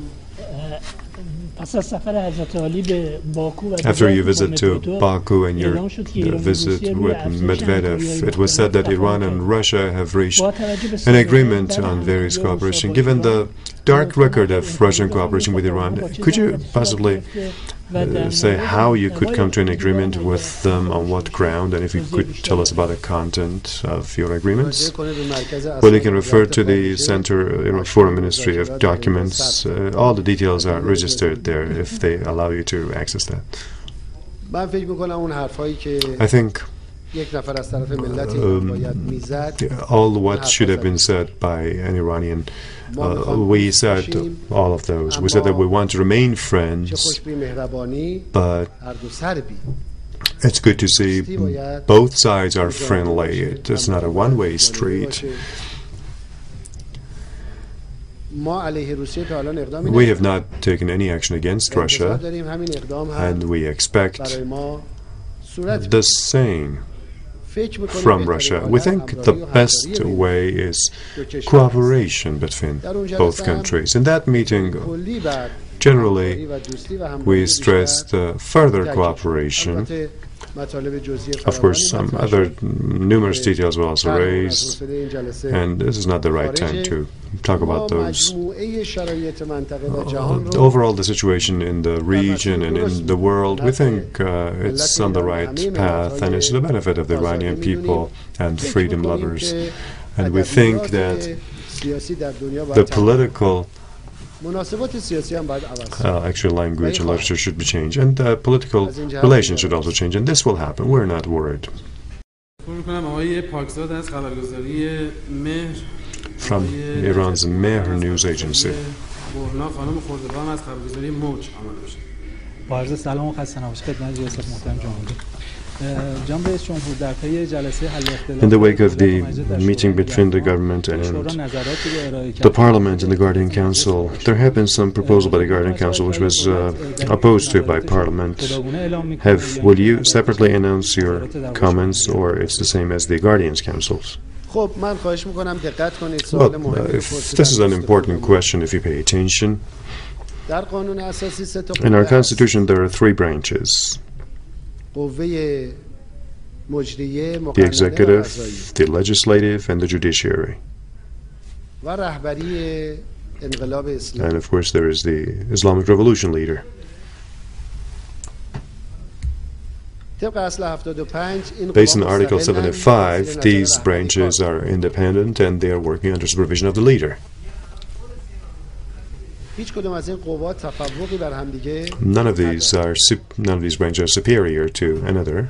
After your visit to Baku and your visit with Medvedev, it was said that Iran and Russia have reached an agreement on various cooperation. Given the dark record of Russian cooperation with Iran, could you possibly uh, say how you could come to an agreement with them, on what ground, and if you could tell us about the content of your agreements? Well, you can refer to the Center uh, Foreign Ministry of Documents. Uh, all the details are registered there if they allow you to access that. I think um, all what should have been said by an Iranian, uh, we said all of those. We said that we want to remain friends, but it's good to see both sides are friendly. It's not a one-way street. We have not taken any action against Russia, and we expect the same from Russia. We think the best way is cooperation between both countries. In that meeting, generally, we stressed uh, further cooperation. Of course, some other numerous details were also raised, and this is not the right time to talk about those. Uh, overall, the situation in the region and in the world, we think uh, it's on the right path, and it's to the benefit of the Iranian people and freedom lovers. And we think that the political Uh, actually, language and literature should be changed, and uh, political relations should also change, and this will happen. We're not worried. From Iran's Mehr news agency. با عرض سلام و خسته نباشید خدمت ریاست محترم جمهوری. جناب رئیس جمهور در طی جلسه حل اختلاف In the wake of the meeting between the government and the Parliament and the Guardian Council, there have been some proposal by the Guardian Council which was uh, opposed to by Parliament. Have will you separately announce your comments, or it's the same as the Guardian's Councils? خب من خواهش میکنم دقت کنید. Well, uh, if this is an important question, if you pay attention, در قانون اساسی سه تا in our Constitution there are three branches: قوه مجریه، the executive, the legislative, and the judiciary. و رهبری انقلاب اسلامی. And of course there is the Islamic Revolution leader. Based on Article seventy-five, these branches are independent and they are working under supervision of the leader. None of these are none of these branches are superior to another.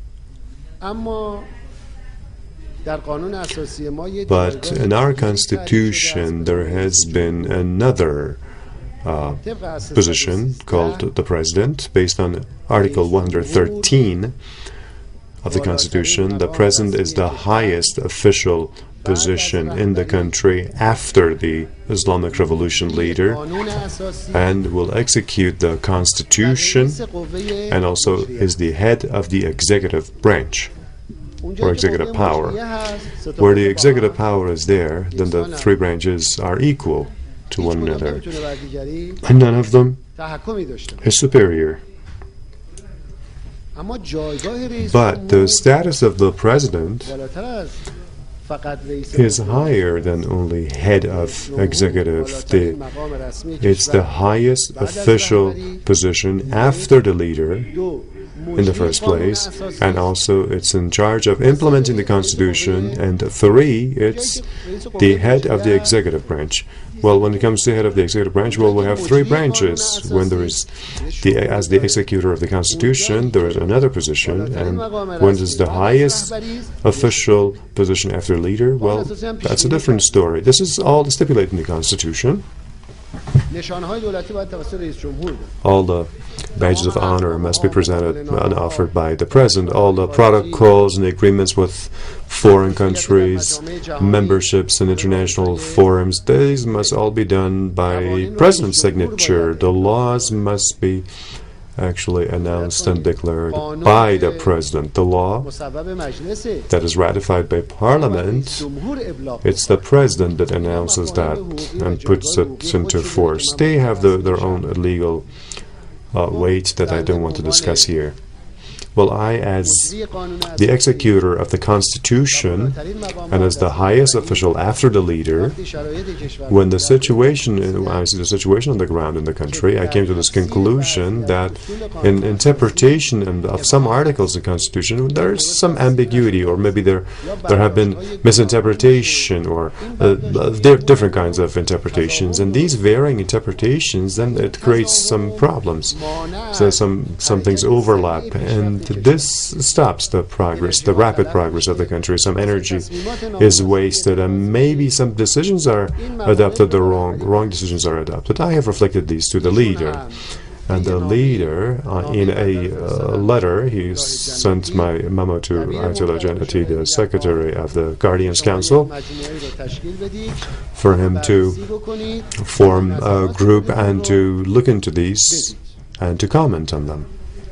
But in our Constitution, there has been another Uh, position called the President. Based on Article one hundred thirteen of the Constitution, the President is the highest official position in the country after the Islamic Revolution leader, and will execute the Constitution, and also is the head of the executive branch or executive power. Where the executive power is there, then the three branches are equal to one another, and none of them is superior. But the status of the President is higher than only head of executive. The, it's the highest official position after the leader in the first place, and also it's in charge of implementing the Constitution, and three, it's the head of the executive branch. Well, when it comes to the head of the executive branch, well, we have three branches. When there is the, as the executor of the Constitution, there is another position, and when it is the highest official position after leader, well, that's a different story. This is all stipulated in the Constitution. All the badges of honor must be presented and offered by the President. All the protocols and agreements with foreign countries, memberships in international forums, these must all be done by President's signature. The laws must be actually announced and declared by the President. The law that is ratified by Parliament, it's the President that announces that and puts it into force. They have the, their own legal uh, weight that I don't want to discuss here. Well, I, as the executor of the Constitution and as the highest official after the leader, when the situation, I see the situation on the ground in the country, I came to this conclusion that in interpretation of some articles of the Constitution, there is some ambiguity, or maybe there there have been misinterpretation, or uh, there are different kinds of interpretations, and these varying interpretations, then it creates some problems. So some some things overlap, and this stops the progress, the rapid progress of the country. Some energy is wasted, and maybe some decisions are adopted the wrong, wrong decisions are adopted. I have reflected these to the leader. And the leader, uh, in a uh, letter, he sent my memo to Ayatollah Jannati, the Secretary of the Guardians Council, for him to form a group and to look into these and to comment on them.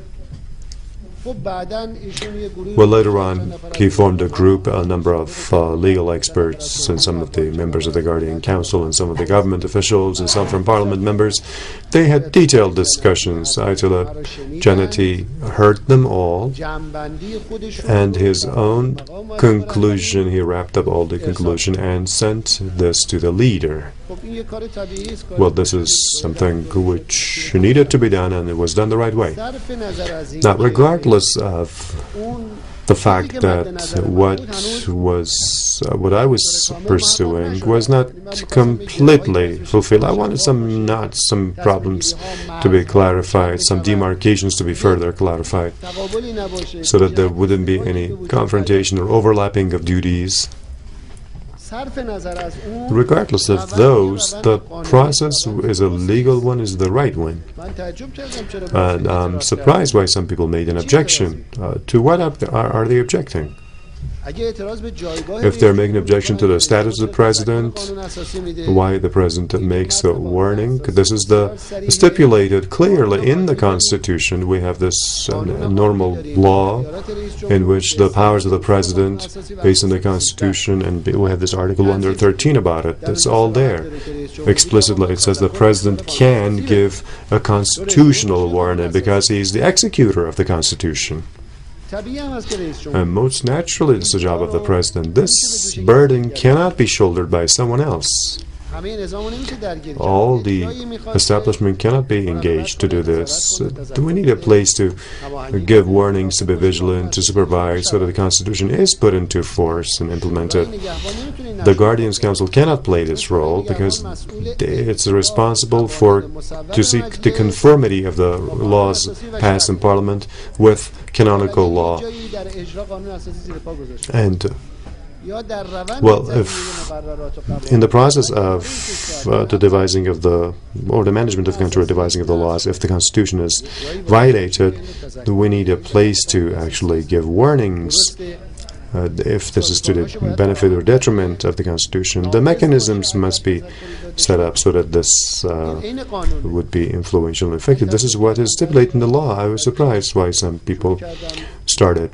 Well, later on, he formed a group, a number of uh, legal experts, and some of the members of the Guardian Council, and some of the government officials, and some from Parliament members. They had detailed discussions. Ayatollah Jannati heard them all, and his own conclusion, he wrapped up all the conclusion and sent this to the leader. Well, this is something which needed to be done, and it was done the right way. Now, regardless of the fact that what was uh, what I was pursuing was not completely fulfilled. I wanted some knots, some problems to be clarified, some demarcations to be further clarified, so that there wouldn't be any confrontation or overlapping of duties. Regardless of those, the process is a legal one, is the right one. And I'm surprised why some people made an objection. Uh, to what are, are they objecting? If they're making an objection to the status of the president, why the president makes a warning, this is the stipulated clearly in the Constitution. We have this uh, normal law in which the powers of the president, based on the Constitution, and we have this Article one thirteen about it. It's all there. Explicitly, it says the president can give a constitutional warning because he's the executor of the Constitution. And most naturally, it's the job of the president. This burden cannot be shouldered by someone else. All the establishment cannot be engaged to do this. Do we need a place to give warnings, to be vigilant, to supervise, so that the Constitution is put into force and implemented? The Guardians Council cannot play this role because it's responsible for to seek the conformity of the laws passed in Parliament with canonical law. And well, if in the process of uh, the devising of the, or the management of the country, or devising of the laws, if the Constitution is violated, we need a place to actually give warnings. Uh, if this is to the benefit or detriment of the Constitution, the mechanisms must be set up so that this uh, would be influential and effective. This is what is stipulated in the law. I was surprised why some people started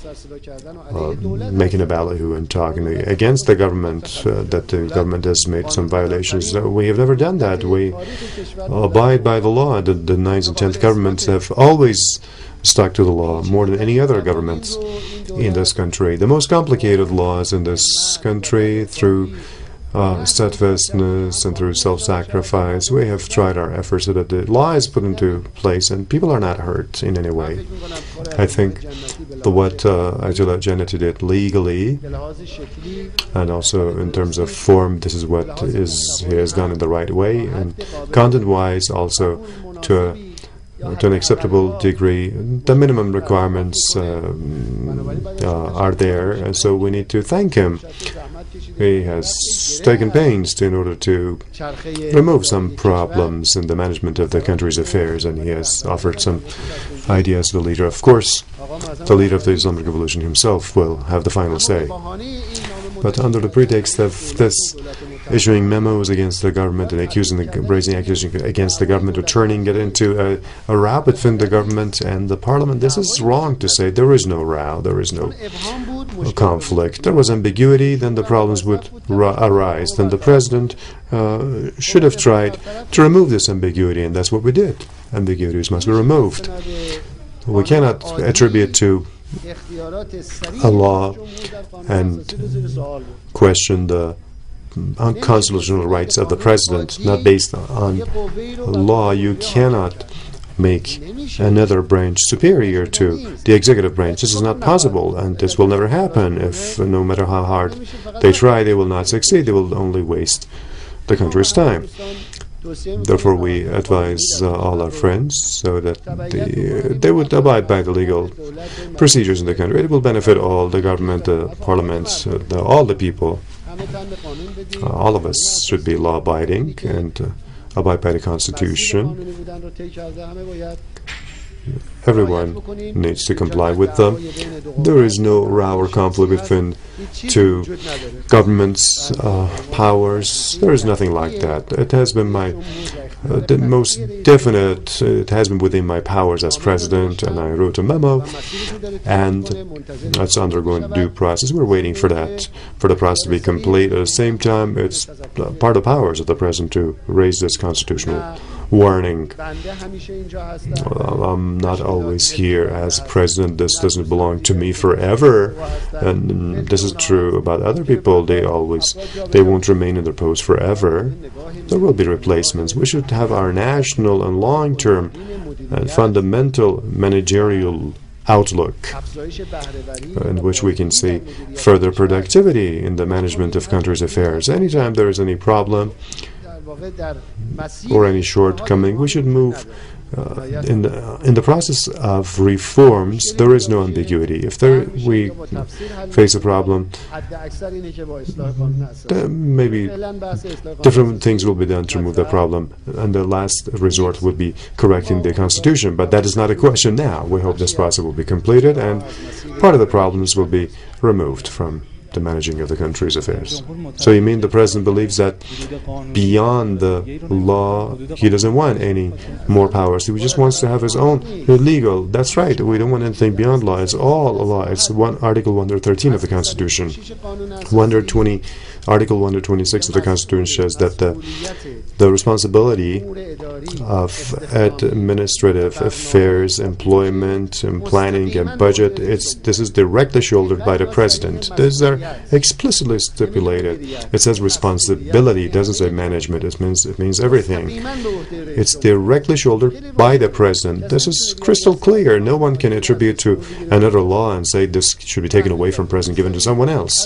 Uh, making a ballyhoo and talking against the government, uh, that the government has made some violations. Uh, we have never done that. We abide by the law. The, the ninth and tenth governments have always stuck to the law more than any other governments in this country. The most complicated laws in this country, through Uh, steadfastness and through self-sacrifice, we have tried our efforts so that the law is put into place and people are not hurt in any way. I think the, what uh, Ayatollah Jannati did legally, and also in terms of form, this is what is he has done in the right way, and content-wise also to a to an acceptable degree. The minimum requirements uh, uh, are there, and so we need to thank him. He has taken pains to, in order to remove some problems in the management of the country's affairs, and he has offered some ideas to the leader. Of course, the leader of the Islamic Revolution himself will have the final say. But under the pretext of this issuing memos against the government and accusing the, raising accusations against the government, or turning it into a, a row between the government and the parliament, this is wrong to say. There is no row, there is no conflict. There was ambiguity, then the problems would arise. Then the president uh, should have tried to remove this ambiguity, and that's what we did. Ambiguities must be removed. We cannot attribute to a law and question the unconstitutional rights of the president, not based on law. You cannot make another branch superior to the executive branch. This is not possible, and this will never happen. If no matter how hard they try, they will not succeed. They will only waste the country's time. Therefore, we advise uh, all our friends so that the, uh, they would abide by the legal procedures in the country. It will benefit all, the government, the parliaments, uh, the, all the people. Uh, all of us should be law-abiding and uh, abide by the Constitution. Everyone needs to comply with them. There is no row or conflict between two governments' uh, powers. There is nothing like that. It has been my uh, the most definite, it has been within my powers as president, and I wrote a memo, and it's undergoing due process. We're waiting for that, for the process to be complete. At the same time, it's uh, part of the powers of the president to raise this constitutional warning. Well, I'm not always here as president. This doesn't belong to me forever, and this is true about other people. They always, they won't remain in their post forever. There will be replacements. We should have our national and long-term and fundamental managerial outlook in which we can see further productivity in the management of country's affairs. Anytime there is any problem or any shortcoming, we should move uh, in the in the process of reforms. There is no ambiguity. If there we face a problem, then maybe different things will be done to remove the problem, and the last resort would be correcting the constitution. But that is not a question now. We hope this process will be completed, and part of the problems will be removed from the managing of the country's affairs. So you mean the president believes that beyond the law, he doesn't want any more powers. He just wants to have his own legal. That's right. We don't want anything beyond law. It's all law. It's one Article one hundred thirteen of the Constitution. one hundred twenty, Article one hundred twenty-six of the Constitution says that the the responsibility of administrative affairs, employment, and planning and budget, it's this is directly shouldered by the president. These are explicitly stipulated. It says responsibility. It doesn't say management. It means it means everything. It's directly shouldered by the president. This is crystal clear. No one can attribute to another law and say this should be taken away from president, given to someone else.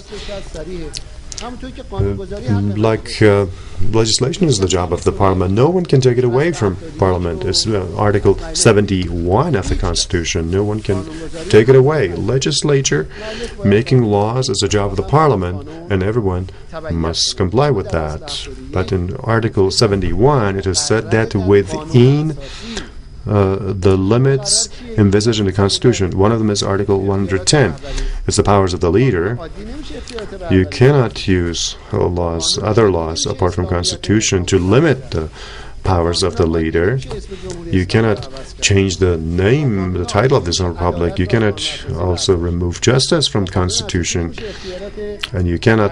Uh, like uh, legislation is the job of the parliament. No one can take it away from parliament. It's uh, Article seventy-one of the Constitution. No one can take it away. Legislature making laws is the job of the parliament, and everyone must comply with that. But in Article seventy-one, it is said that within Uh, the limits envisaged in the Constitution. One of them is Article one hundred ten. It's the powers of the leader. You cannot use uh, laws, other laws apart from Constitution, to limit the powers of the leader. You cannot change the name, the title of this republic. You cannot also remove justice from the Constitution. And you cannot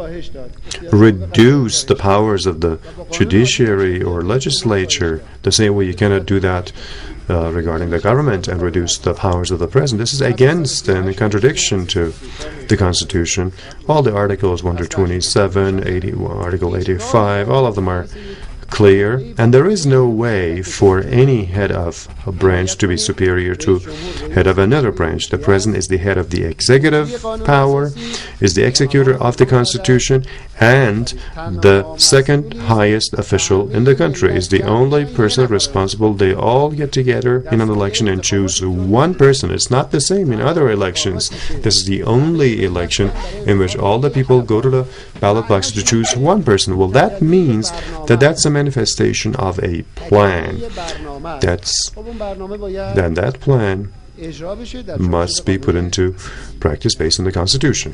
reduce the powers of the judiciary or legislature the same way you cannot do that uh, regarding the government and reduce the powers of the president. This is against and in contradiction to the Constitution. All the articles, one hundred twenty-seven, eighty, Article eighty-five, all of them are clear, and there is no way for any head of a branch to be superior to head of another branch. The president is the head of the executive power, is the executor of the Constitution, and the second highest official in the country, is the only person responsible. They all get together in an election and choose one person. It's not the same in other elections. This is the only election in which all the people go to the ballot box to choose one person. Well, that means that that's a manifestation of a plan. That's then that plan must be put into practice based on the Constitution.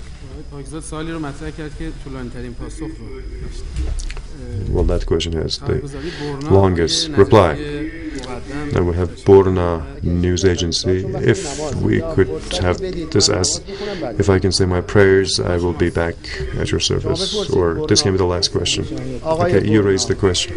Well, that question has the longest reply. And we have Borna News Agency. If we could have this as, if I can say my prayers, I will be back at your service. Or this can be the last question. Okay, you raised the question.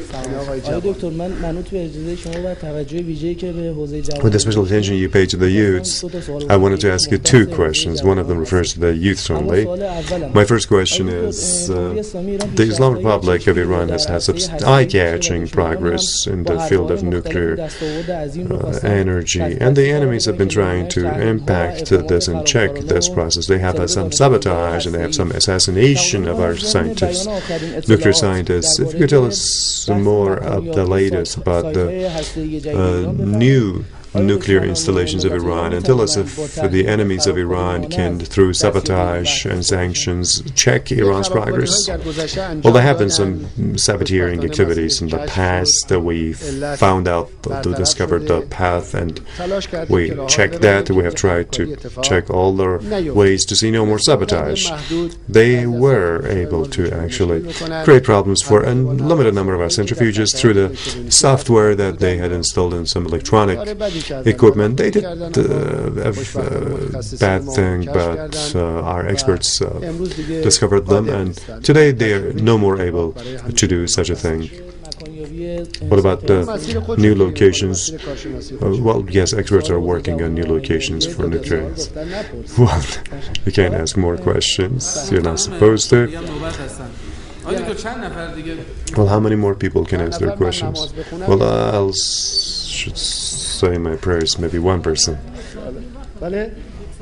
With the special attention you pay to the youths, I wanted to ask you two questions. One of them refers to the youths only. My first question is, uh, the Islamic Republic of Iran has had some eye-catching progress in the field of nuclear uh, energy, and the enemies have been trying to impact uh, this and check this process. They have had some sabotage and they have some assassination of our scientists, nuclear scientists. If you could tell us more of the latest about the uh, new nuclear installations of Iran, and tell us if the enemies of Iran can, through sabotage and sanctions, check Iran's progress. Well, there have been some sabotering activities in the past that we found out, to discover the path, and we checked that. We have tried to check all the ways to see no more sabotage. They were able to actually create problems for a limited number of our centrifuges through the software that they had installed in some electronic equipment. They did uh, a uh, bad thing, but uh, our experts uh, discovered them, and today they are no more able to do such a thing. What about the new locations? Uh, well, yes, experts are working on new locations for nuclear. Well, you can't ask more questions. You're not supposed to. Well, how many more people can ask their questions? Well, I'll should say my prayers, maybe one person. بله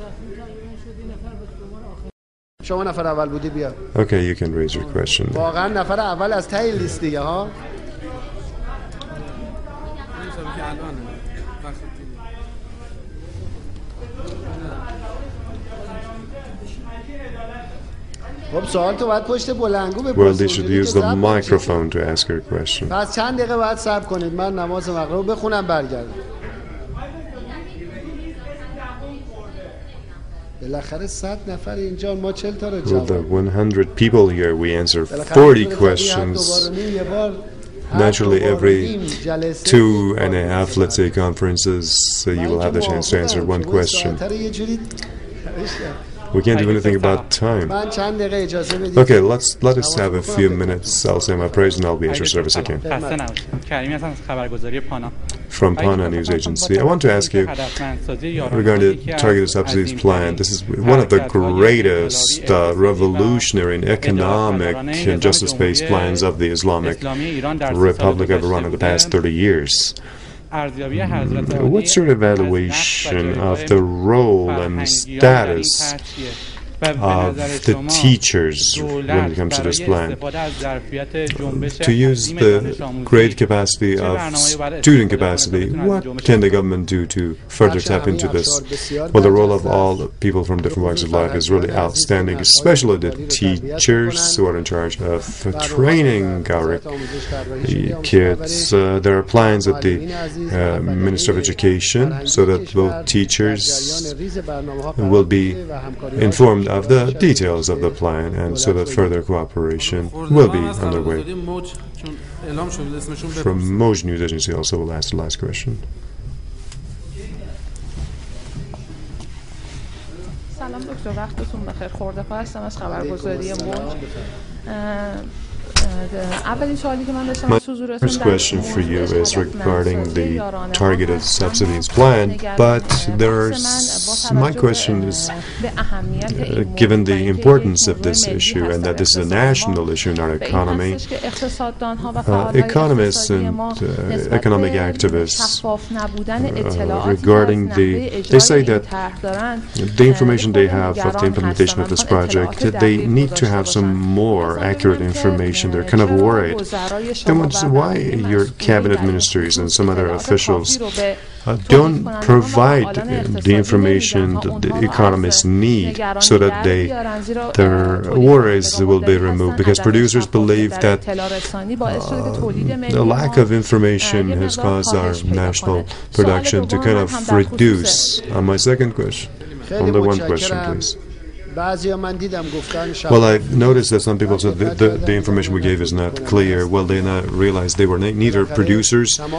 شما نفر اول بودی بیا Okay, you can raise your question. واقعا نفر اول از ته لیست دیگه ها خب سوال تو باید پشت بلندگو Well, they should بپرسید use the microphone to ask your question. پس چند دقیقه باید صبر کنید من نماز مغرب رو بخونم برگردم بالاخره صد نفر اینجا ما چهل تا رو With جواب the one hundred people here, we answer forty questions. Naturally, every two and a half, let's say, conferences, so you will have the chance to answer one question. We can't do anything about time. Okay, let's let us have a few minutes. I'll say my prayers and I'll be at your service again. From Pana News Agency, I want to ask you regarding the targeted subsidies plan. This is one of the greatest uh, revolutionary and economic and justice-based plans of the Islamic Republic of Iran in the past thirty years. What's your evaluation of the role and status of the teachers when it comes to this plan? To use the great capacity of student capacity, what can the government do to further tap into this? Well, the role of all people from different walks of life is really outstanding, especially the teachers who are in charge of training our kids. Uh, there are plans at the uh, Ministry of Education so that both teachers will be informed of the details of the plan and so that further cooperation will be underway. From Moj News Agency also will ask the last question. سلام دکتر وقتتون بخیر خورده هستم از خبرگزاری موج My first question for you is regarding the targeted subsidies plan, but there's, my question is, uh, given the importance of this issue and that this is a national issue in our economy, uh, economists and uh, economic activists uh, regarding the, they say that the information they have of the implementation of this project, they need to have some more accurate information. They're kind of worried. Then why your cabinet ministers and some other officials uh, don't provide uh, the information that the economists need so that they, their worries will be removed? Because producers believe that uh, the lack of information has caused our national production to kind of reduce. Uh, my second question, only one question, please. Well, I noticed that some people said that the, the information we gave is not clear. Well, they not realized they were neither producers. Uh,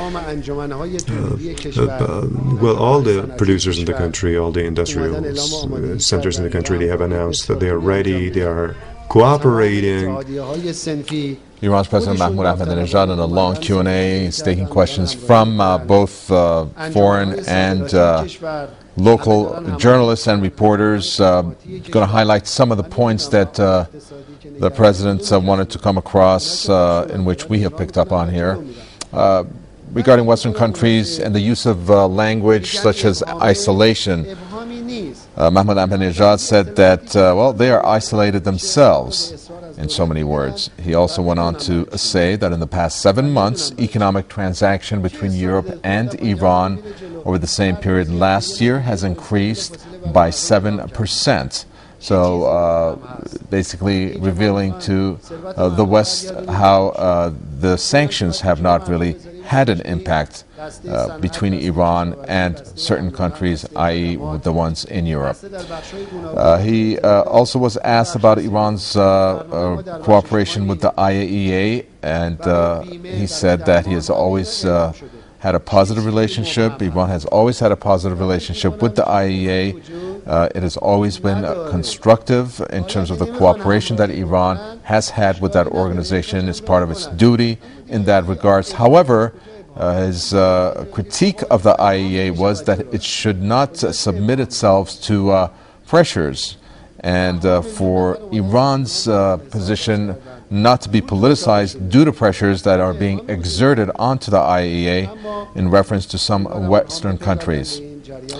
uh, well, all the producers in the country, all the industrial uh, centers in the country, they have announced that they are ready, they are cooperating. Iran's President Mahmoud Ahmadinejad in a long Q and A is taking questions from uh, both uh, foreign and uh, local journalists and reporters, uh, going to highlight some of the points that uh, the President uh, wanted to come across, uh, in which we have picked up on here. Uh, regarding Western countries and the use of uh, language such as isolation, uh, Mahmoud Ahmadinejad said that, uh, well, they are isolated themselves, in so many words. He also went on to say that in the past seven months, economic transaction between Europe and Iran over the same period last year has increased by seven percent. So uh, basically revealing to uh, the West how uh, the sanctions have not really had an impact uh, between Iran and certain countries, that is the ones in Europe. Uh, he uh, also was asked about Iran's uh, uh, cooperation with the I A E A, and uh, he said that he has always uh, had a positive relationship. Iran has always had a positive relationship with the I A E A. Uh, it has always been uh, constructive in terms of the cooperation that Iran has had with that organization as part of its duty in that regards. However, Uh, his uh, critique of the I A E A was that it should not uh, submit itself to uh, pressures, and uh, for Iran's uh, position not to be politicized due to pressures that are being exerted onto the I A E A in reference to some Western countries.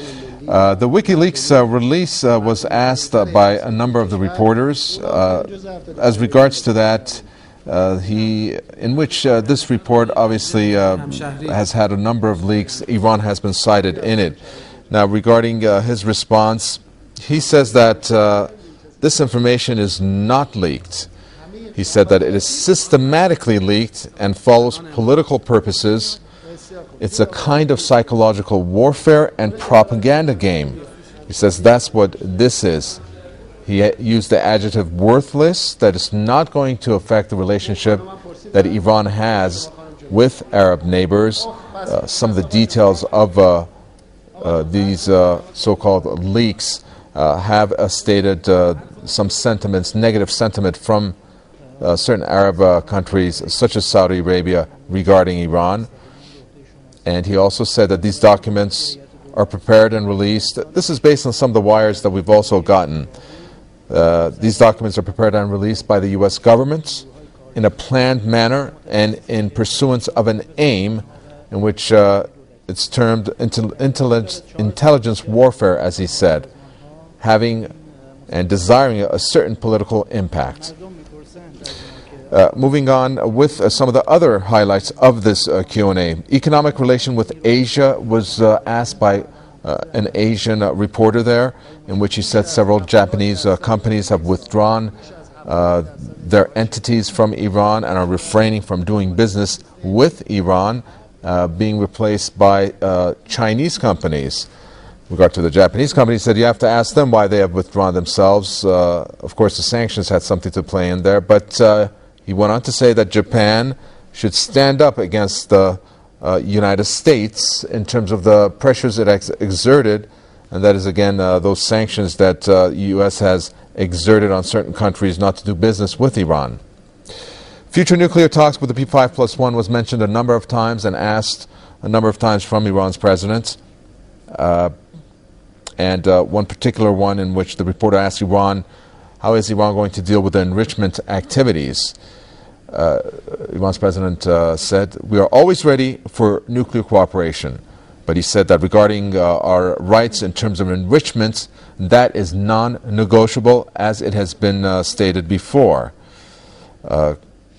Uh, the WikiLeaks uh, release uh, was asked uh, by a number of the reporters. Uh, as regards to that, uh, he, in which uh, this report obviously uh, has had a number of leaks. Iran has been cited in it. Now, regarding uh, his response, he says that uh, this information is not leaked. He said that it is systematically leaked and follows political purposes. It's a kind of psychological warfare and propaganda game. He says that's what this is. He used the adjective worthless, that is not going to affect the relationship that Iran has with Arab neighbors. Uh, some of the details of uh, uh, these uh, so-called leaks uh, have uh, stated uh, some sentiments, negative sentiment from uh, certain Arab uh, countries, such as Saudi Arabia, regarding Iran. And he also said that these documents are prepared and released. This is based on some of the wires that we've also gotten. Uh, these documents are prepared and released by the U S government in a planned manner and in pursuance of an aim in which uh, it's termed intel intelligence, intelligence warfare, as he said, having and desiring a certain political impact. Uh, moving on with uh, some of the other highlights of this uh, Q and A. Economic relation with Asia was uh, asked by uh, an Asian uh, reporter there, in which he said several Japanese uh, companies have withdrawn uh, their entities from Iran and are refraining from doing business with Iran, uh, being replaced by uh, Chinese companies. With regard to the Japanese companies, said you have to ask them why they have withdrawn themselves. Uh, of course, the sanctions had something to play in there, but uh, he went on to say that Japan should stand up against the uh, United States in terms of the pressures it ex exerted, and that is, again, uh, those sanctions that the uh, U S has exerted on certain countries not to do business with Iran. Future nuclear talks with the P five plus one was mentioned a number of times and asked a number of times from Iran's president. Uh, and uh, one particular one in which the reporter asked Iran, how is Iran going to deal with the enrichment activities? Uh, Iran's president uh, said, we are always ready for nuclear cooperation. But he said that regarding uh, our rights in terms of enrichment, that is non-negotiable, as it has been uh, stated before. Uh,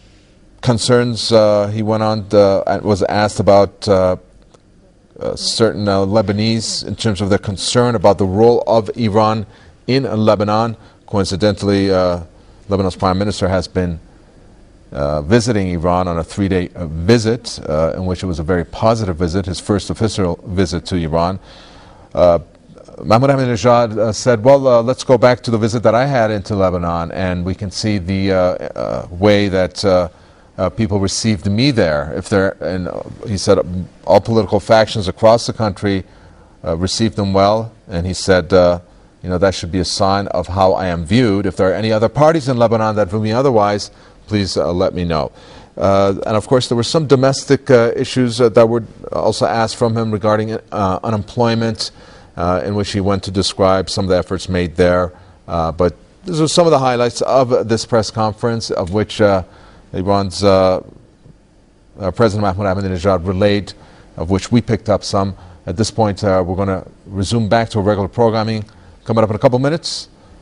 concerns, uh, he went on, uh, was asked about uh, uh, certain uh, Lebanese in terms of their concern about the role of Iran in Lebanon. Coincidentally, uh, Lebanon's prime minister has been uh, visiting Iran on a three-day uh, visit, uh, in which it was a very positive visit, his first official visit to Iran. Uh, Mahmoud Ahmadinejad uh, said, well, uh, let's go back to the visit that I had into Lebanon, and we can see the uh, uh, way that uh, uh, people received me there. If they're, and uh, he said all political factions across the country uh, received them well, and he said, uh, you know, that should be a sign of how I am viewed. If there are any other parties in Lebanon that view me otherwise, please uh, let me know. Uh, and of course, there were some domestic uh, issues uh, that were also asked from him regarding uh, unemployment, uh, in which he went to describe some of the efforts made there. Uh, but these are some of the highlights of this press conference, of which uh, Iran's uh, uh, President Mahmoud Ahmadinejad relayed, of which we picked up some. At this point, uh, we're going to resume back to our regular programming. Coming up in a couple minutes,